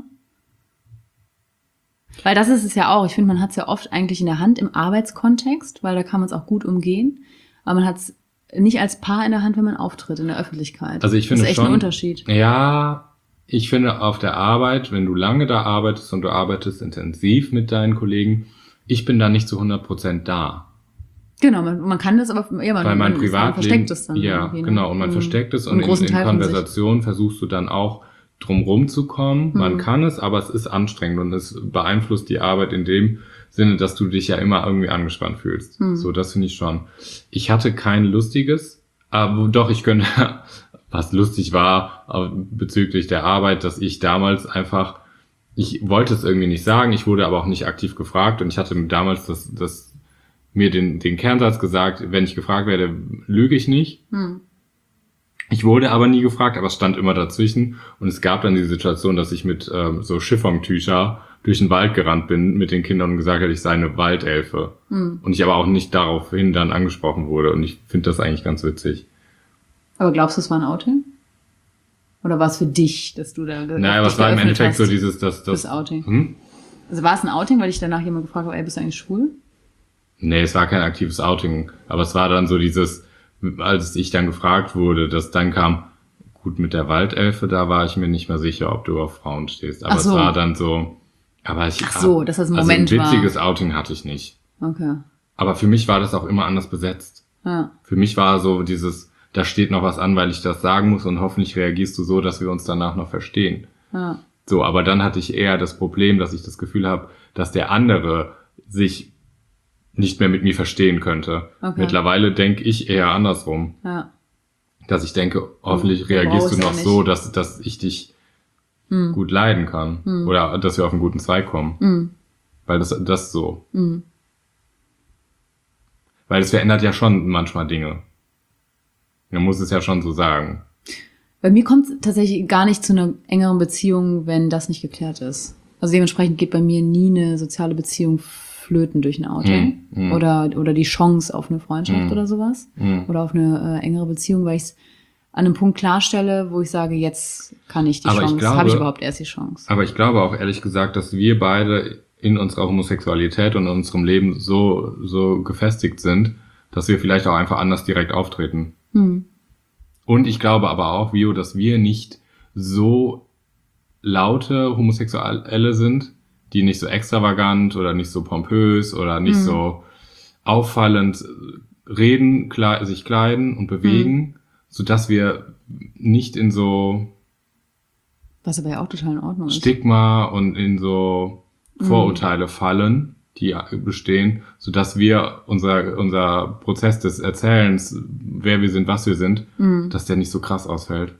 S2: Weil das ist es ja auch. Ich finde, man hat es ja oft eigentlich in der Hand im Arbeitskontext, weil da kann man es auch gut umgehen. Aber man hat es nicht als Paar in der Hand, wenn man auftritt in der Öffentlichkeit.
S3: Also ich finde
S2: das ist echt ein Unterschied.
S3: Ja, ich finde auf der Arbeit, wenn du lange da arbeitest und du arbeitest intensiv mit deinen Kollegen, ich bin da nicht zu 100% da.
S2: Genau, man kann das, aber man
S3: versteckt
S2: es dann.
S3: Ja, genau, und man versteckt es, und in Konversationen versuchst du dann auch drumrum zu kommen. Man kann es, aber es ist anstrengend und es beeinflusst die Arbeit in dem Sinne, dass du dich ja immer irgendwie angespannt fühlst. So, das finde ich schon. Ich hatte kein lustiges, aber doch, ich könnte, was lustig war bezüglich der Arbeit, dass ich damals einfach ich wollte es irgendwie nicht sagen, ich wurde aber auch nicht aktiv gefragt und ich hatte damals mir den Kernsatz gesagt, wenn ich gefragt werde, lüge ich nicht. Ich wurde aber nie gefragt, aber es stand immer dazwischen und es gab dann die Situation, dass ich mit so Chiffontücher durch den Wald gerannt bin mit den Kindern und gesagt habe, ich sei eine Waldelfe. Und ich aber auch nicht daraufhin dann angesprochen wurde und ich finde das eigentlich ganz witzig.
S2: Aber glaubst du, es war ein Outing? Oder war es für dich, dass du da
S3: Naja, aber es war im Endeffekt so dieses,
S2: das Outing. Also war es ein Outing, weil dich danach jemand gefragt hat, ey, bist du eigentlich schwul?
S3: Nee, es war kein aktives Outing, aber es war dann so dieses, als ich dann gefragt wurde, dass dann kam, gut, mit der Waldelfe, da war ich mir nicht mehr sicher, ob du auf Frauen stehst. Aber
S2: Ach so.
S3: Es war dann so, aber ich,
S2: Ach so, dass das ein Moment
S3: also ein
S2: war.
S3: witziges Outing hatte ich nicht.
S2: Okay.
S3: Aber für mich war das auch immer anders besetzt.
S2: Ja.
S3: Für mich war so dieses, da steht noch was an, weil ich das sagen muss und hoffentlich reagierst du so, dass wir uns danach noch verstehen.
S2: Ja.
S3: So, aber dann hatte ich eher das Problem, dass ich das Gefühl habe, dass der andere sich nicht mehr mit mir verstehen könnte.
S2: Okay.
S3: Mittlerweile denke ich eher andersrum.
S2: Ja.
S3: Dass ich denke, hoffentlich
S2: Du
S3: reagierst du
S2: brauchst
S3: noch
S2: ja
S3: so, dass ich dich gut leiden kann. Oder dass wir auf einen guten Zweig kommen. Weil das so. Weil es verändert ja schon manchmal Dinge. Man muss es ja schon so sagen.
S2: Bei mir kommt es tatsächlich gar nicht zu einer engeren Beziehung, wenn das nicht geklärt ist. Also dementsprechend geht bei mir nie eine soziale Beziehung flöten durch ein Outing. Oder die Chance auf eine Freundschaft oder sowas. Oder auf eine engere Beziehung, weil ich es an einem Punkt klarstelle, wo ich sage, jetzt kann ich die
S3: Aber
S2: Chance, habe ich überhaupt erst die Chance.
S3: Aber ich glaube auch ehrlich gesagt, dass wir beide in unserer Homosexualität und in unserem Leben so gefestigt sind, dass wir vielleicht auch einfach anders direkt auftreten. Und ich glaube aber auch, Vio, dass wir nicht so laute Homosexuelle sind, die nicht so extravagant oder nicht so pompös oder nicht so auffallend reden, sich kleiden und bewegen, sodass wir nicht in so
S2: Was aber ja auch total in Ordnung ist.
S3: Stigma und in so Vorurteile fallen, die bestehen, sodass wir unser Prozess des Erzählens, wer wir sind, was wir sind, dass der nicht so krass ausfällt.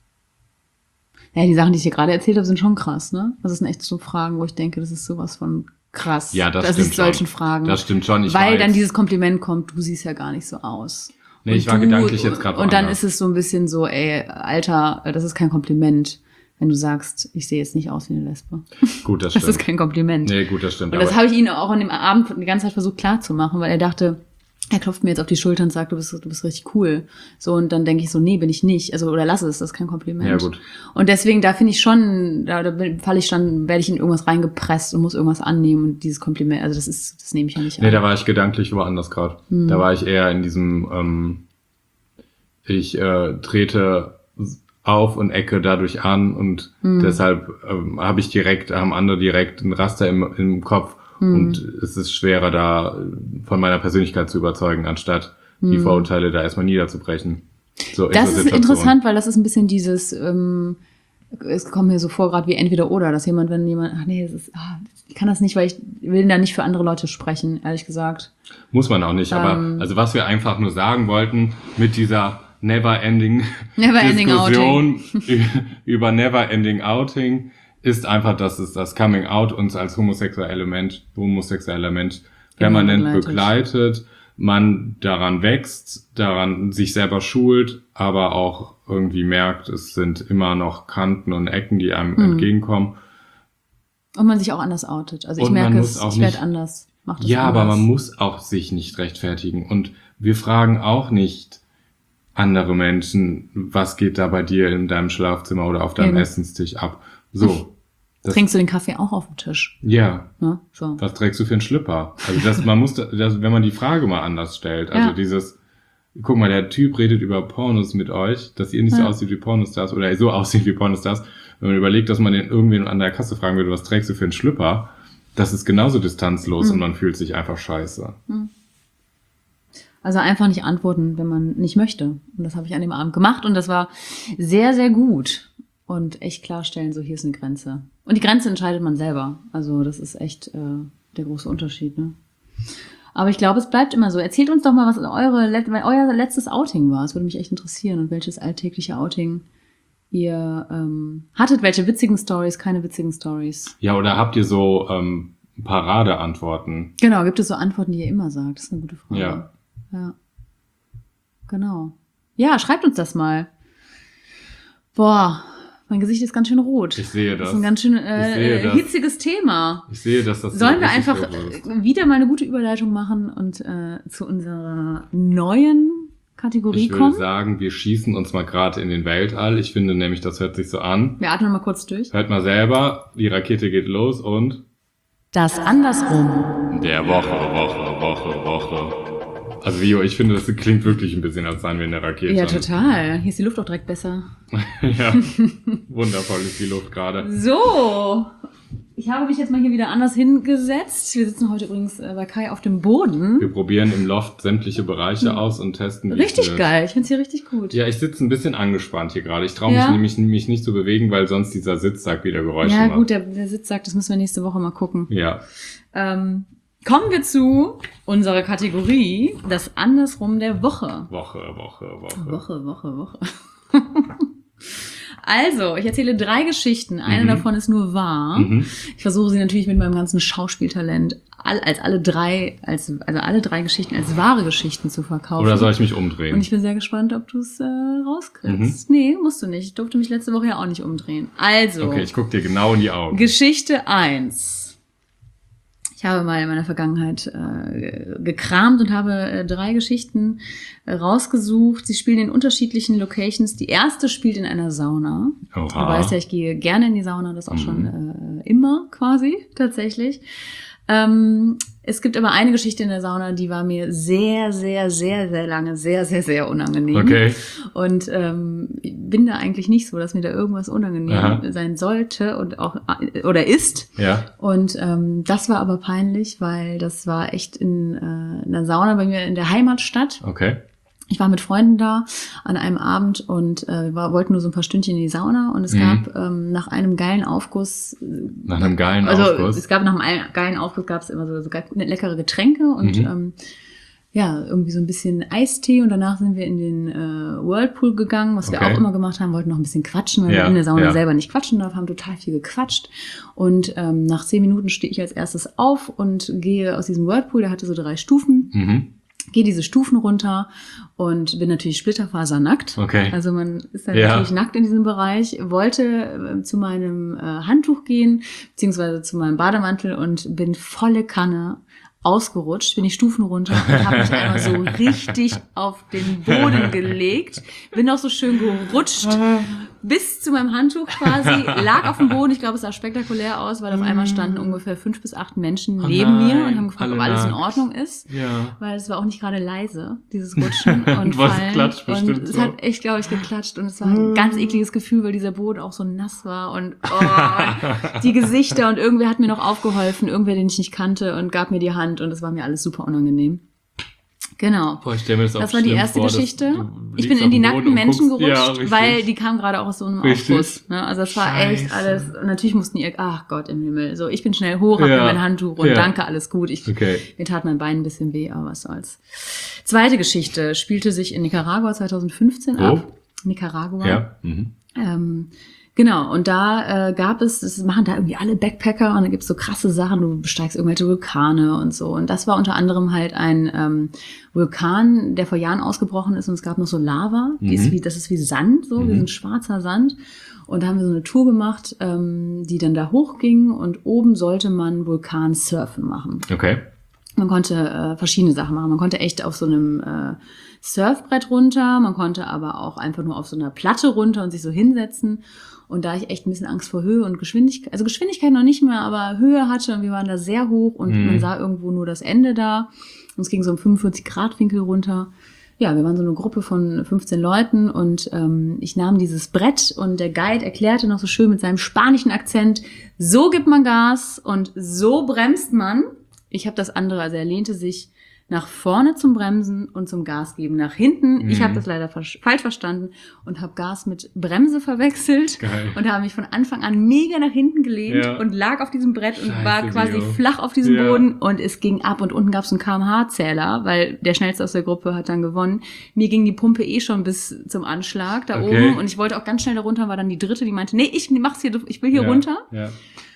S2: Ja, die Sachen, die ich dir gerade erzählt habe, sind schon krass, ne? Das sind echt so Fragen, wo ich denke, das ist sowas von krass.
S3: Ja, das
S2: dass
S3: stimmt
S2: ich solchen
S3: schon.
S2: Fragen.
S3: Das stimmt schon.
S2: Weil dann dieses Kompliment kommt, du siehst ja gar nicht so aus.
S3: Nee,
S2: Und
S3: ich war gedanklich jetzt gerade
S2: Und dann
S3: woanders.
S2: ist es so ein bisschen so, ey, Alter, das ist kein Kompliment, wenn du sagst, ich sehe jetzt nicht aus wie eine Lesbe.
S3: Gut, das
S2: Das
S3: stimmt.
S2: ist kein Kompliment.
S3: Nee, gut, das stimmt.
S2: Und das
S3: aber-
S2: habe ich ihm auch an dem Abend die ganze Zeit versucht klarzumachen, weil er dachte, er klopft mir jetzt auf die Schulter und sagt, du bist richtig cool. So, und dann denke ich so, nee, bin ich nicht. Also, oder lass es, das ist kein Kompliment.
S3: Ja, gut.
S2: Und deswegen, da finde ich schon, da falle ich dann, werde ich in irgendwas reingepresst und muss irgendwas annehmen und dieses Kompliment, also das nehme ich ja nicht an.
S3: Nee, da war ich gedanklich woanders gerade. Da war ich eher in diesem, ich trete auf und ecke dadurch an und deshalb haben andere direkt ein Raster im Kopf und es ist schwerer da von meiner Persönlichkeit zu überzeugen, anstatt die Vorurteile da erstmal niederzubrechen. So in
S2: Das
S3: so
S2: ist
S3: Situationen.
S2: interessant, weil das ist ein bisschen dieses, es kommt mir so vor, gerade wie entweder oder, dass wenn jemand, ich kann das nicht, weil ich will da nicht für andere Leute sprechen, ehrlich gesagt.
S3: Muss man auch nicht, aber also was wir einfach nur sagen wollten mit dieser Never-Ending Diskussion über Never-Ending Outing ist einfach, dass es das Coming-out uns als homosexueller Mensch permanent begleitet, man daran wächst, daran sich selber schult, aber auch irgendwie merkt, es sind immer noch Kanten und Ecken, die einem entgegenkommen.
S2: Und man sich auch anders outet. Also ich
S3: Und man
S2: merke
S3: muss
S2: es,
S3: auch
S2: ich werde
S3: nicht-
S2: anders. Mach das
S3: Ja,
S2: anders.
S3: aber man muss auch sich nicht rechtfertigen. Und wir fragen auch nicht andere Menschen, was geht da bei dir in deinem Schlafzimmer oder auf deinem
S2: Eben.
S3: Essenstisch ab. So. Das,
S2: Trinkst du den Kaffee auch auf dem Tisch?
S3: ja.
S2: Ne? So.
S3: Was trägst du für einen Schlüpper? Also wenn man die Frage mal anders stellt, also
S2: Ja.
S3: guck mal, der Typ redet über Pornos mit euch, dass ihr nicht so aussieht wie Pornostars oder so aussieht wie Pornostars. Wenn man überlegt, dass man den irgendwen an der Kasse fragen würde, was trägst du für einen Schlüpper? Das ist genauso distanzlos und man fühlt sich einfach scheiße.
S2: Also einfach nicht antworten, wenn man nicht möchte. Und das habe ich an dem Abend gemacht und das war sehr, sehr gut. Und echt klarstellen, so hier ist eine Grenze. Und die Grenze entscheidet man selber. Also das ist echt der große Unterschied. Ne? Aber ich glaube, es bleibt immer so. Erzählt uns doch mal, was euer letztes Outing war. Es würde mich echt interessieren. Und welches alltägliche Outing ihr hattet, welche witzigen Stories, keine witzigen Stories.
S3: Ja, oder habt ihr so Paradeantworten?
S2: Genau, gibt es so Antworten, die ihr immer sagt? Das ist eine gute Frage.
S3: Ja.
S2: Genau. Ja, schreibt uns das mal. Boah, mein Gesicht ist ganz schön rot.
S3: Ich sehe das.
S2: Das ist ein ganz schön
S3: das.
S2: hitziges Thema.
S3: Ich sehe, dass das
S2: Sollen wir
S3: richtig
S2: einfach
S3: wirst.
S2: wieder mal eine gute Überleitung machen und zu unserer neuen Kategorie
S3: Ich würde
S2: kommen?
S3: sagen, wir schießen uns mal gerade in den Weltall. Ich finde nämlich, das hört sich so an.
S2: Wir atmen mal kurz durch.
S3: Hört mal selber, die Rakete geht los und
S2: Das andersrum.
S3: der Woche. Also Vio, ich finde, das klingt wirklich ein bisschen, als seien wir in der Rakete.
S2: Ja, total. Hier ist die Luft auch direkt besser.
S3: Ja, wundervoll ist die Luft gerade.
S2: So, ich habe mich jetzt mal hier wieder anders hingesetzt. Wir sitzen heute übrigens bei Kai auf dem Boden.
S3: Wir probieren im Loft sämtliche Bereiche aus und testen, wie es
S2: Richtig
S3: wird.
S2: geil, ich finde es hier richtig gut.
S3: Ja, ich sitze ein bisschen angespannt hier gerade. Ich traue
S2: Ja?
S3: mich nämlich nicht zu bewegen, weil sonst dieser Sitzsack wieder Geräusche
S2: Ja,
S3: macht.
S2: gut, der Sitz sagt, das müssen wir nächste Woche mal gucken.
S3: Ja.
S2: Kommen wir zu unserer Kategorie, das Andersrum der Woche.
S3: Woche.
S2: Woche. Also, ich erzähle 3 Geschichten. Eine davon ist nur wahr.
S3: Mhm.
S2: Ich versuche sie natürlich mit meinem ganzen Schauspieltalent alle drei Geschichten als wahre Geschichten zu verkaufen.
S3: Oder soll ich mich umdrehen?
S2: Und ich bin sehr gespannt, ob du es rauskriegst. Nee, musst du nicht. Ich durfte mich letzte Woche ja auch nicht umdrehen. Also,
S3: Okay, ich guck dir genau in die Augen.
S2: Geschichte 1. Ich habe mal in meiner Vergangenheit gekramt und habe 3 Geschichten rausgesucht. Sie spielen in unterschiedlichen Locations. Die erste spielt in einer Sauna.
S3: Oha.
S2: Du weißt ja, ich gehe gerne in die Sauna, das auch schon immer quasi tatsächlich. Es gibt aber eine Geschichte in der Sauna, die war mir sehr, sehr, sehr, sehr lange sehr unangenehm.
S3: Okay.
S2: Und bin da eigentlich nicht so, dass mir da irgendwas unangenehm sein sollte und auch oder ist.
S3: Ja.
S2: Und das war aber peinlich, weil das war echt in einer Sauna bei mir in der Heimatstadt.
S3: Okay.
S2: Ich war mit Freunden da an einem Abend und wollten nur so ein paar Stündchen in die Sauna und es gab nach einem geilen Aufguss
S3: Nach einem geilen Aufguss.
S2: es gab nach einem geilen Aufguss gab es immer so leckere Getränke und irgendwie so ein bisschen Eistee und danach sind wir in den Whirlpool gegangen, was wir auch immer gemacht haben, wollten noch ein bisschen quatschen, weil wir in der Sauna selber nicht quatschen darf, haben total viel gequatscht und nach 10 Minuten stehe ich als erstes auf und gehe aus diesem Whirlpool, der hatte so 3 Stufen. Gehe diese Stufen runter und bin natürlich splitterfasernackt.
S3: Okay.
S2: Also man ist dann natürlich nackt in diesem Bereich. Wollte zu meinem Handtuch gehen, beziehungsweise zu meinem Bademantel und bin volle Kanne ausgerutscht, bin die Stufen runter und habe mich einmal so richtig auf den Boden gelegt. Bin auch so schön gerutscht bis zu meinem Handtuch quasi, lag auf dem Boden. Ich glaube, es sah spektakulär aus, weil auf einmal standen ungefähr 5 bis 8 Menschen neben mir und haben gefragt, ob alles in Ordnung ist.
S3: Ja.
S2: Weil es war auch nicht gerade leise, dieses Rutschen und
S3: Was
S2: Fallen.
S3: klatscht bestimmt
S2: und es
S3: so.
S2: hat echt, glaube ich, geklatscht und es war ein ganz ekliges Gefühl, weil dieser Boden auch so nass war und die Gesichter und irgendwer hat mir noch aufgeholfen, irgendwer, den ich nicht kannte und gab mir die Hand und es war mir alles super unangenehm. Genau.
S3: Boah, ich stell mir das
S2: Das war die
S3: schlimm
S2: erste
S3: vor, dass
S2: Geschichte.
S3: du
S2: Ich
S3: liegst
S2: bin
S3: auf
S2: in die
S3: dem Boden
S2: nackten
S3: und
S2: Menschen
S3: guckst-
S2: gerutscht,
S3: ja, richtig.
S2: weil die kamen gerade auch aus so einem
S3: Richtig.
S2: Aufguss. Ne? Also es war echt
S3: Scheiße.
S2: alles. Und natürlich mussten die, ach Gott im Himmel. So, ich bin schnell hoch, hab mir mein Handtuch und danke, alles gut.
S3: Okay.
S2: Mir tat mein Bein ein bisschen weh, aber was soll's. Zweite Geschichte spielte sich in Nicaragua 2015 ab. Nicaragua.
S3: Ja.
S2: Genau, und da gab es, das machen da irgendwie alle Backpacker und da gibt's so krasse Sachen, du besteigst irgendwelche Vulkane und so. Und das war unter anderem halt ein Vulkan, der vor Jahren ausgebrochen ist und es gab noch so Lava, das ist wie Sand, so wie so ein schwarzer Sand. Und da haben wir so eine Tour gemacht, die dann da hochging und oben sollte man Vulkansurfen machen.
S3: Okay.
S2: Man konnte verschiedene Sachen machen. Man konnte echt auf so einem Surfbrett runter, man konnte aber auch einfach nur auf so einer Platte runter und sich so hinsetzen. Und da ich echt ein bisschen Angst vor Höhe und Geschwindigkeit, also Geschwindigkeit noch nicht mehr, aber Höhe hatte und wir waren da sehr hoch und man sah irgendwo nur das Ende da. Und es ging so um 45-Grad-Winkel runter. Ja, wir waren so eine Gruppe von 15 Leuten und ich nahm dieses Brett und der Guide erklärte noch so schön mit seinem spanischen Akzent, so gibt man Gas und so bremst man. Ich habe das andere, also er lehnte sich nach vorne zum Bremsen und zum Gas geben. Nach hinten, ich habe das leider falsch verstanden und habe Gas mit Bremse verwechselt.
S3: Geil.
S2: Und habe mich von Anfang an mega nach hinten gelehnt und lag auf diesem Brett und war quasi flach auf diesem Boden und es ging ab und unten gab es einen kmh-Zähler, weil der Schnellste aus der Gruppe hat dann gewonnen. Mir ging die Pumpe schon bis zum Anschlag da oben und ich wollte auch ganz schnell da runter, war dann die dritte, die meinte, nee, ich mach's hier, ich will hier runter. Ja.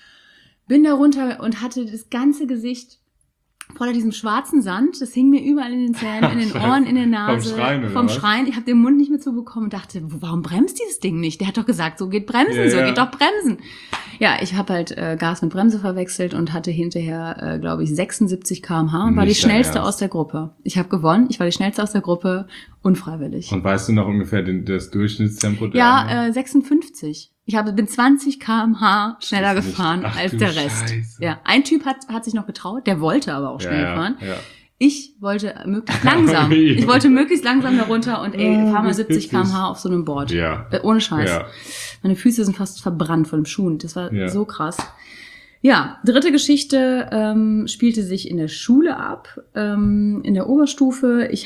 S2: Bin da runter und hatte das ganze Gesicht voller diesem schwarzen Sand. Das hing mir überall in den Zähnen, in den Ohren, in der Nase. Vom Schreien. Ich habe den Mund nicht mehr zubekommen und dachte, warum bremst dieses Ding nicht? Der hat doch gesagt, so geht Bremsen, so geht doch Bremsen. Ja, ich habe halt Gas mit Bremse verwechselt und hatte hinterher, glaube ich, 76 km/h und war die schnellste aus der Gruppe. Ich habe gewonnen, ich war die schnellste aus der Gruppe, unfreiwillig.
S3: Und weißt du noch ungefähr das Durchschnittstempo?
S2: Ja, 56. Ich bin 20 km/h schneller gefahren als der Rest.
S3: Scheiße.
S2: Ja, ein Typ hat sich noch getraut, der wollte aber auch schnell fahren. Ja. Ich wollte möglichst langsam. Ich wollte möglichst fahr mal 70 km/h auf so einem Board.
S3: Ja.
S2: Ohne Scheiß. Ja. Meine Füße sind fast verbrannt von dem Schuhen. Das war so krass. Ja, dritte Geschichte spielte sich in der Schule ab, in der Oberstufe. Ich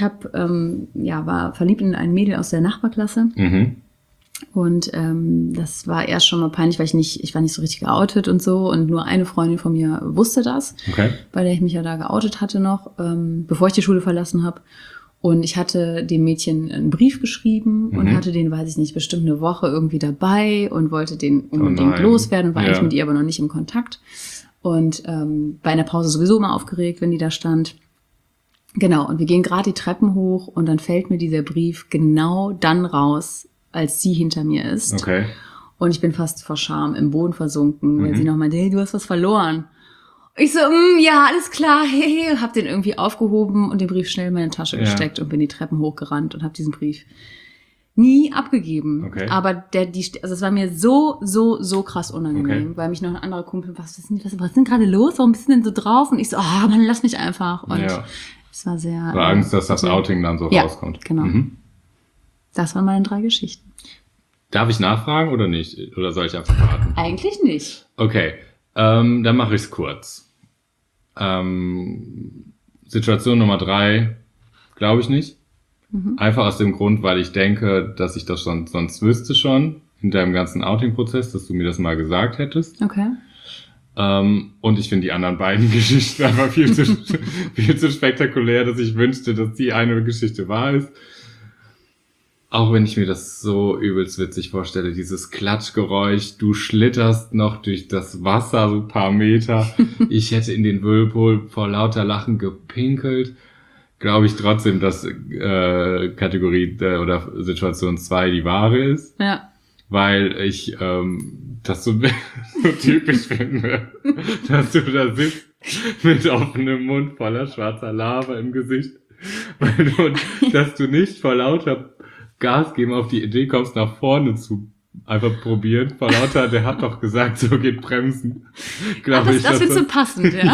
S2: war verliebt in ein Mädel aus der Nachbarklasse. Mhm. Und das war erst schon mal peinlich, weil ich war nicht so richtig geoutet und so. Und nur eine Freundin von mir wusste das, bei der ich mich ja da geoutet hatte noch, bevor ich die Schule verlassen habe. Und ich hatte dem Mädchen einen Brief geschrieben und hatte den, weiß ich nicht, bestimmt eine Woche irgendwie dabei und wollte den unbedingt loswerden und war eigentlich mit ihr aber noch nicht im Kontakt. Und bei einer Pause sowieso immer aufgeregt, wenn die da stand. Genau, und wir gehen gerade die Treppen hoch und dann fällt mir dieser Brief genau dann raus, als sie hinter mir ist. Okay. Und ich bin fast vor Scham im Boden versunken, weil sie noch meinte, hey, du hast was verloren. Ich so, ja, alles klar, hey, hab den irgendwie aufgehoben und den Brief schnell in meine Tasche gesteckt und bin die Treppen hochgerannt und hab diesen Brief nie abgegeben. Okay. Aber es war mir so krass unangenehm, weil mich noch ein anderer Kumpel, was ist denn gerade los? Warum bist du denn so drauf? Und ich so, Mann, lass mich einfach. Und es war sehr...
S3: War Angst, dass das Outing dann so rauskommt.
S2: Genau. Das waren meine 3 Geschichten.
S3: Darf ich nachfragen oder nicht? Oder soll ich einfach warten?
S2: Eigentlich nicht.
S3: Okay, dann mache ich es kurz. Situation Nummer 3, glaube ich nicht. Einfach aus dem Grund, weil ich denke, dass ich das sonst wüsste schon in deinem ganzen Outing-Prozess, dass du mir das mal gesagt hättest.
S2: Okay.
S3: Und ich finde die anderen beiden Geschichten einfach viel zu spektakulär, dass ich wünschte, dass die eine Geschichte wahr ist. Auch wenn ich mir das so übelst witzig vorstelle, dieses Klatschgeräusch, du schlitterst noch durch das Wasser so ein paar Meter. Ich hätte in den Whirlpool vor lauter Lachen gepinkelt. Glaube ich trotzdem, dass Kategorie oder Situation 2 die wahre ist. Ja. Weil ich das so typisch finde, dass du da sitzt mit offenem Mund voller schwarzer Lava im Gesicht. Dass du nicht vor lauter Gas geben auf die Idee kommst, nach vorne zu einfach probieren. Vor lauter, der hat doch gesagt, so geht Bremsen.
S2: Das wird so passend, ja.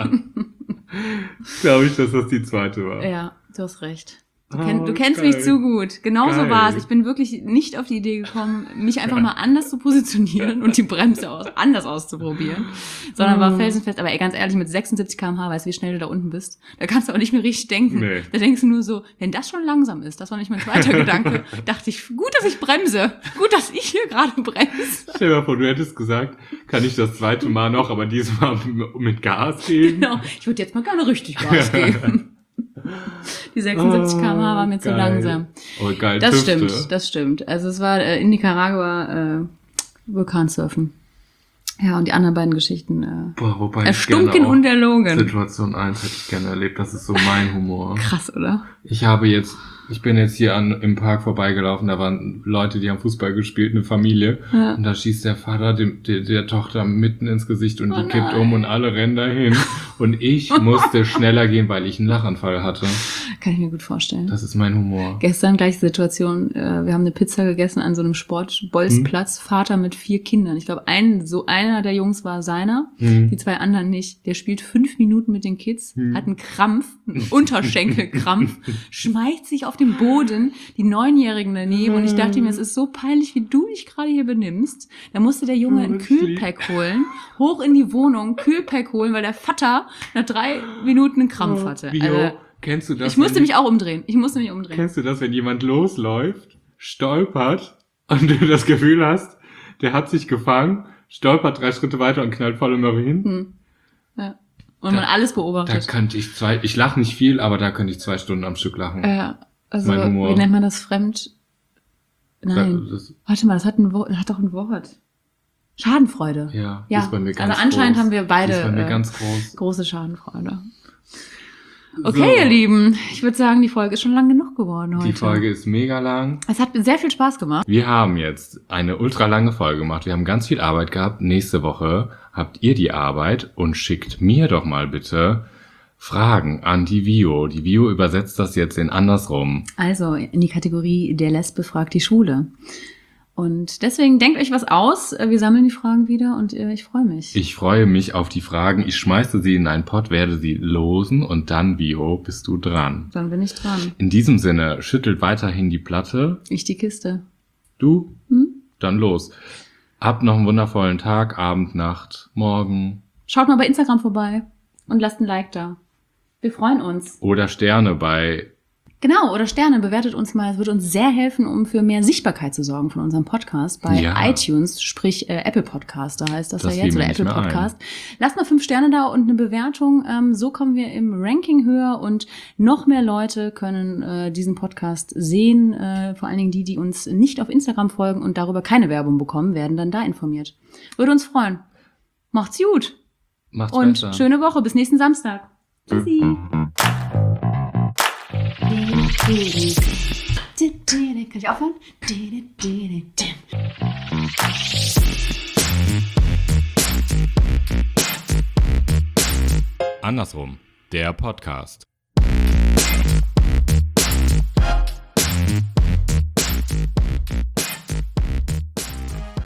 S3: Glaube ich, dass das die zweite war.
S2: Ja, du hast recht. Du kennst mich zu gut. Genauso war es. Ich bin wirklich nicht auf die Idee gekommen, mich einfach mal anders zu positionieren und die Bremse anders auszuprobieren. Sondern war felsenfest. Aber ganz ehrlich, mit 76 km/h, weißt du, wie schnell du da unten bist? Da kannst du auch nicht mehr richtig denken. Nee. Da denkst du nur so, wenn das schon langsam ist, das war nicht mein zweiter Gedanke, dachte ich, gut, dass ich bremse. Gut, dass ich hier gerade bremse.
S3: Stell dir mal vor, du hättest gesagt, kann ich das zweite Mal noch, aber diesmal mit Gas geben?
S2: Genau. Ich würde jetzt mal gerne richtig Gas geben. Die 76 km/h war mir zu langsam.
S3: Oh, geil.
S2: Das stimmt. Also es war in Nicaragua Vulkansurfen. Ja, und die anderen beiden Geschichten erstunken und erlogen.
S3: Situation 1 hätte ich gerne erlebt. Das ist so mein Humor.
S2: Krass, oder?
S3: Ich bin jetzt hier im Park vorbeigelaufen, da waren Leute, die haben Fußball gespielt, eine Familie. Ja. Und da schießt der Vater der Tochter mitten ins Gesicht und die kippt um und alle rennen dahin. Und ich musste schneller gehen, weil ich einen Lachanfall hatte.
S2: Kann ich mir gut vorstellen.
S3: Das ist mein Humor.
S2: Gestern gleiche Situation, wir haben eine Pizza gegessen an so einem Sportbolzplatz, Vater mit 4 Kindern. Ich glaube, einer der Jungs war seiner, die 2 anderen nicht. Der spielt 5 Minuten mit den Kids, hat einen Krampf, einen Unterschenkelkrampf, schmeißt sich auf den Boden, die 9-Jährigen daneben und ich dachte mir, es ist so peinlich, wie du dich gerade hier benimmst. Da musste der Junge ein Kühlpack holen, hoch in die Wohnung, Kühlpack holen, weil der Vater nach 3 Minuten einen Krampf hatte.
S3: Kennst du das?
S2: Ich musste mich auch umdrehen.
S3: Kennst du das, wenn jemand losläuft, stolpert und du das Gefühl hast, der hat sich gefangen, stolpert 3 Schritte weiter und knallt volle Möhre hin?
S2: Ja. Und man alles beobachtet.
S3: Da könnte ich lache nicht viel, aber da könnte ich 2 Stunden am Stück lachen.
S2: Also,
S3: Mein Humor.
S2: wie nennt man das? Nein. Warte mal, das hat doch ein Wort. Schadenfreude.
S3: Ja,
S2: ja.
S3: Ist bei mir ganz
S2: also anscheinend
S3: groß.
S2: haben wir beide
S3: Ist bei mir ganz groß.
S2: große Schadenfreude. Okay, ihr Lieben, ich würde sagen, die Folge ist schon lang genug geworden heute.
S3: Die Folge ist mega lang.
S2: Es hat sehr viel Spaß gemacht.
S3: Wir haben jetzt eine ultra lange Folge gemacht. Wir haben ganz viel Arbeit gehabt. Nächste Woche habt ihr die Arbeit und schickt mir doch mal bitte Fragen an die Vio. Die Vio übersetzt das jetzt in andersrum.
S2: Also in die Kategorie der Lesbe fragt die Schule. Und deswegen denkt euch was aus. Wir sammeln die Fragen wieder und ich freue mich.
S3: Ich freue mich auf die Fragen. Ich schmeiße sie in einen Pott, werde sie losen und dann, Vio, bist du dran.
S2: Dann bin ich dran.
S3: In diesem Sinne, schüttelt weiterhin die Platte.
S2: Ich die Kiste.
S3: Du? Dann los. Habt noch einen wundervollen Tag, Abend, Nacht, Morgen.
S2: Schaut mal bei Instagram vorbei und lasst ein Like da. Wir freuen uns.
S3: Oder Sterne bei...
S2: Genau, oder Sterne, bewertet uns mal. Es würde uns sehr helfen, um für mehr Sichtbarkeit zu sorgen von unserem Podcast bei iTunes, sprich Apple Podcast, da heißt das ja jetzt, oder Apple Podcast. Lasst mal 5 Sterne da und eine Bewertung. So kommen wir im Ranking höher und noch mehr Leute können diesen Podcast sehen. Vor allen Dingen die uns nicht auf Instagram folgen und darüber keine Werbung bekommen, werden dann da informiert. Würde uns freuen. Macht's gut.
S3: Macht's
S2: und
S3: besser.
S2: Schöne Woche. Bis nächsten Samstag. Tschüssi. Kann ich aufhören?
S3: Andersrum, der Podcast.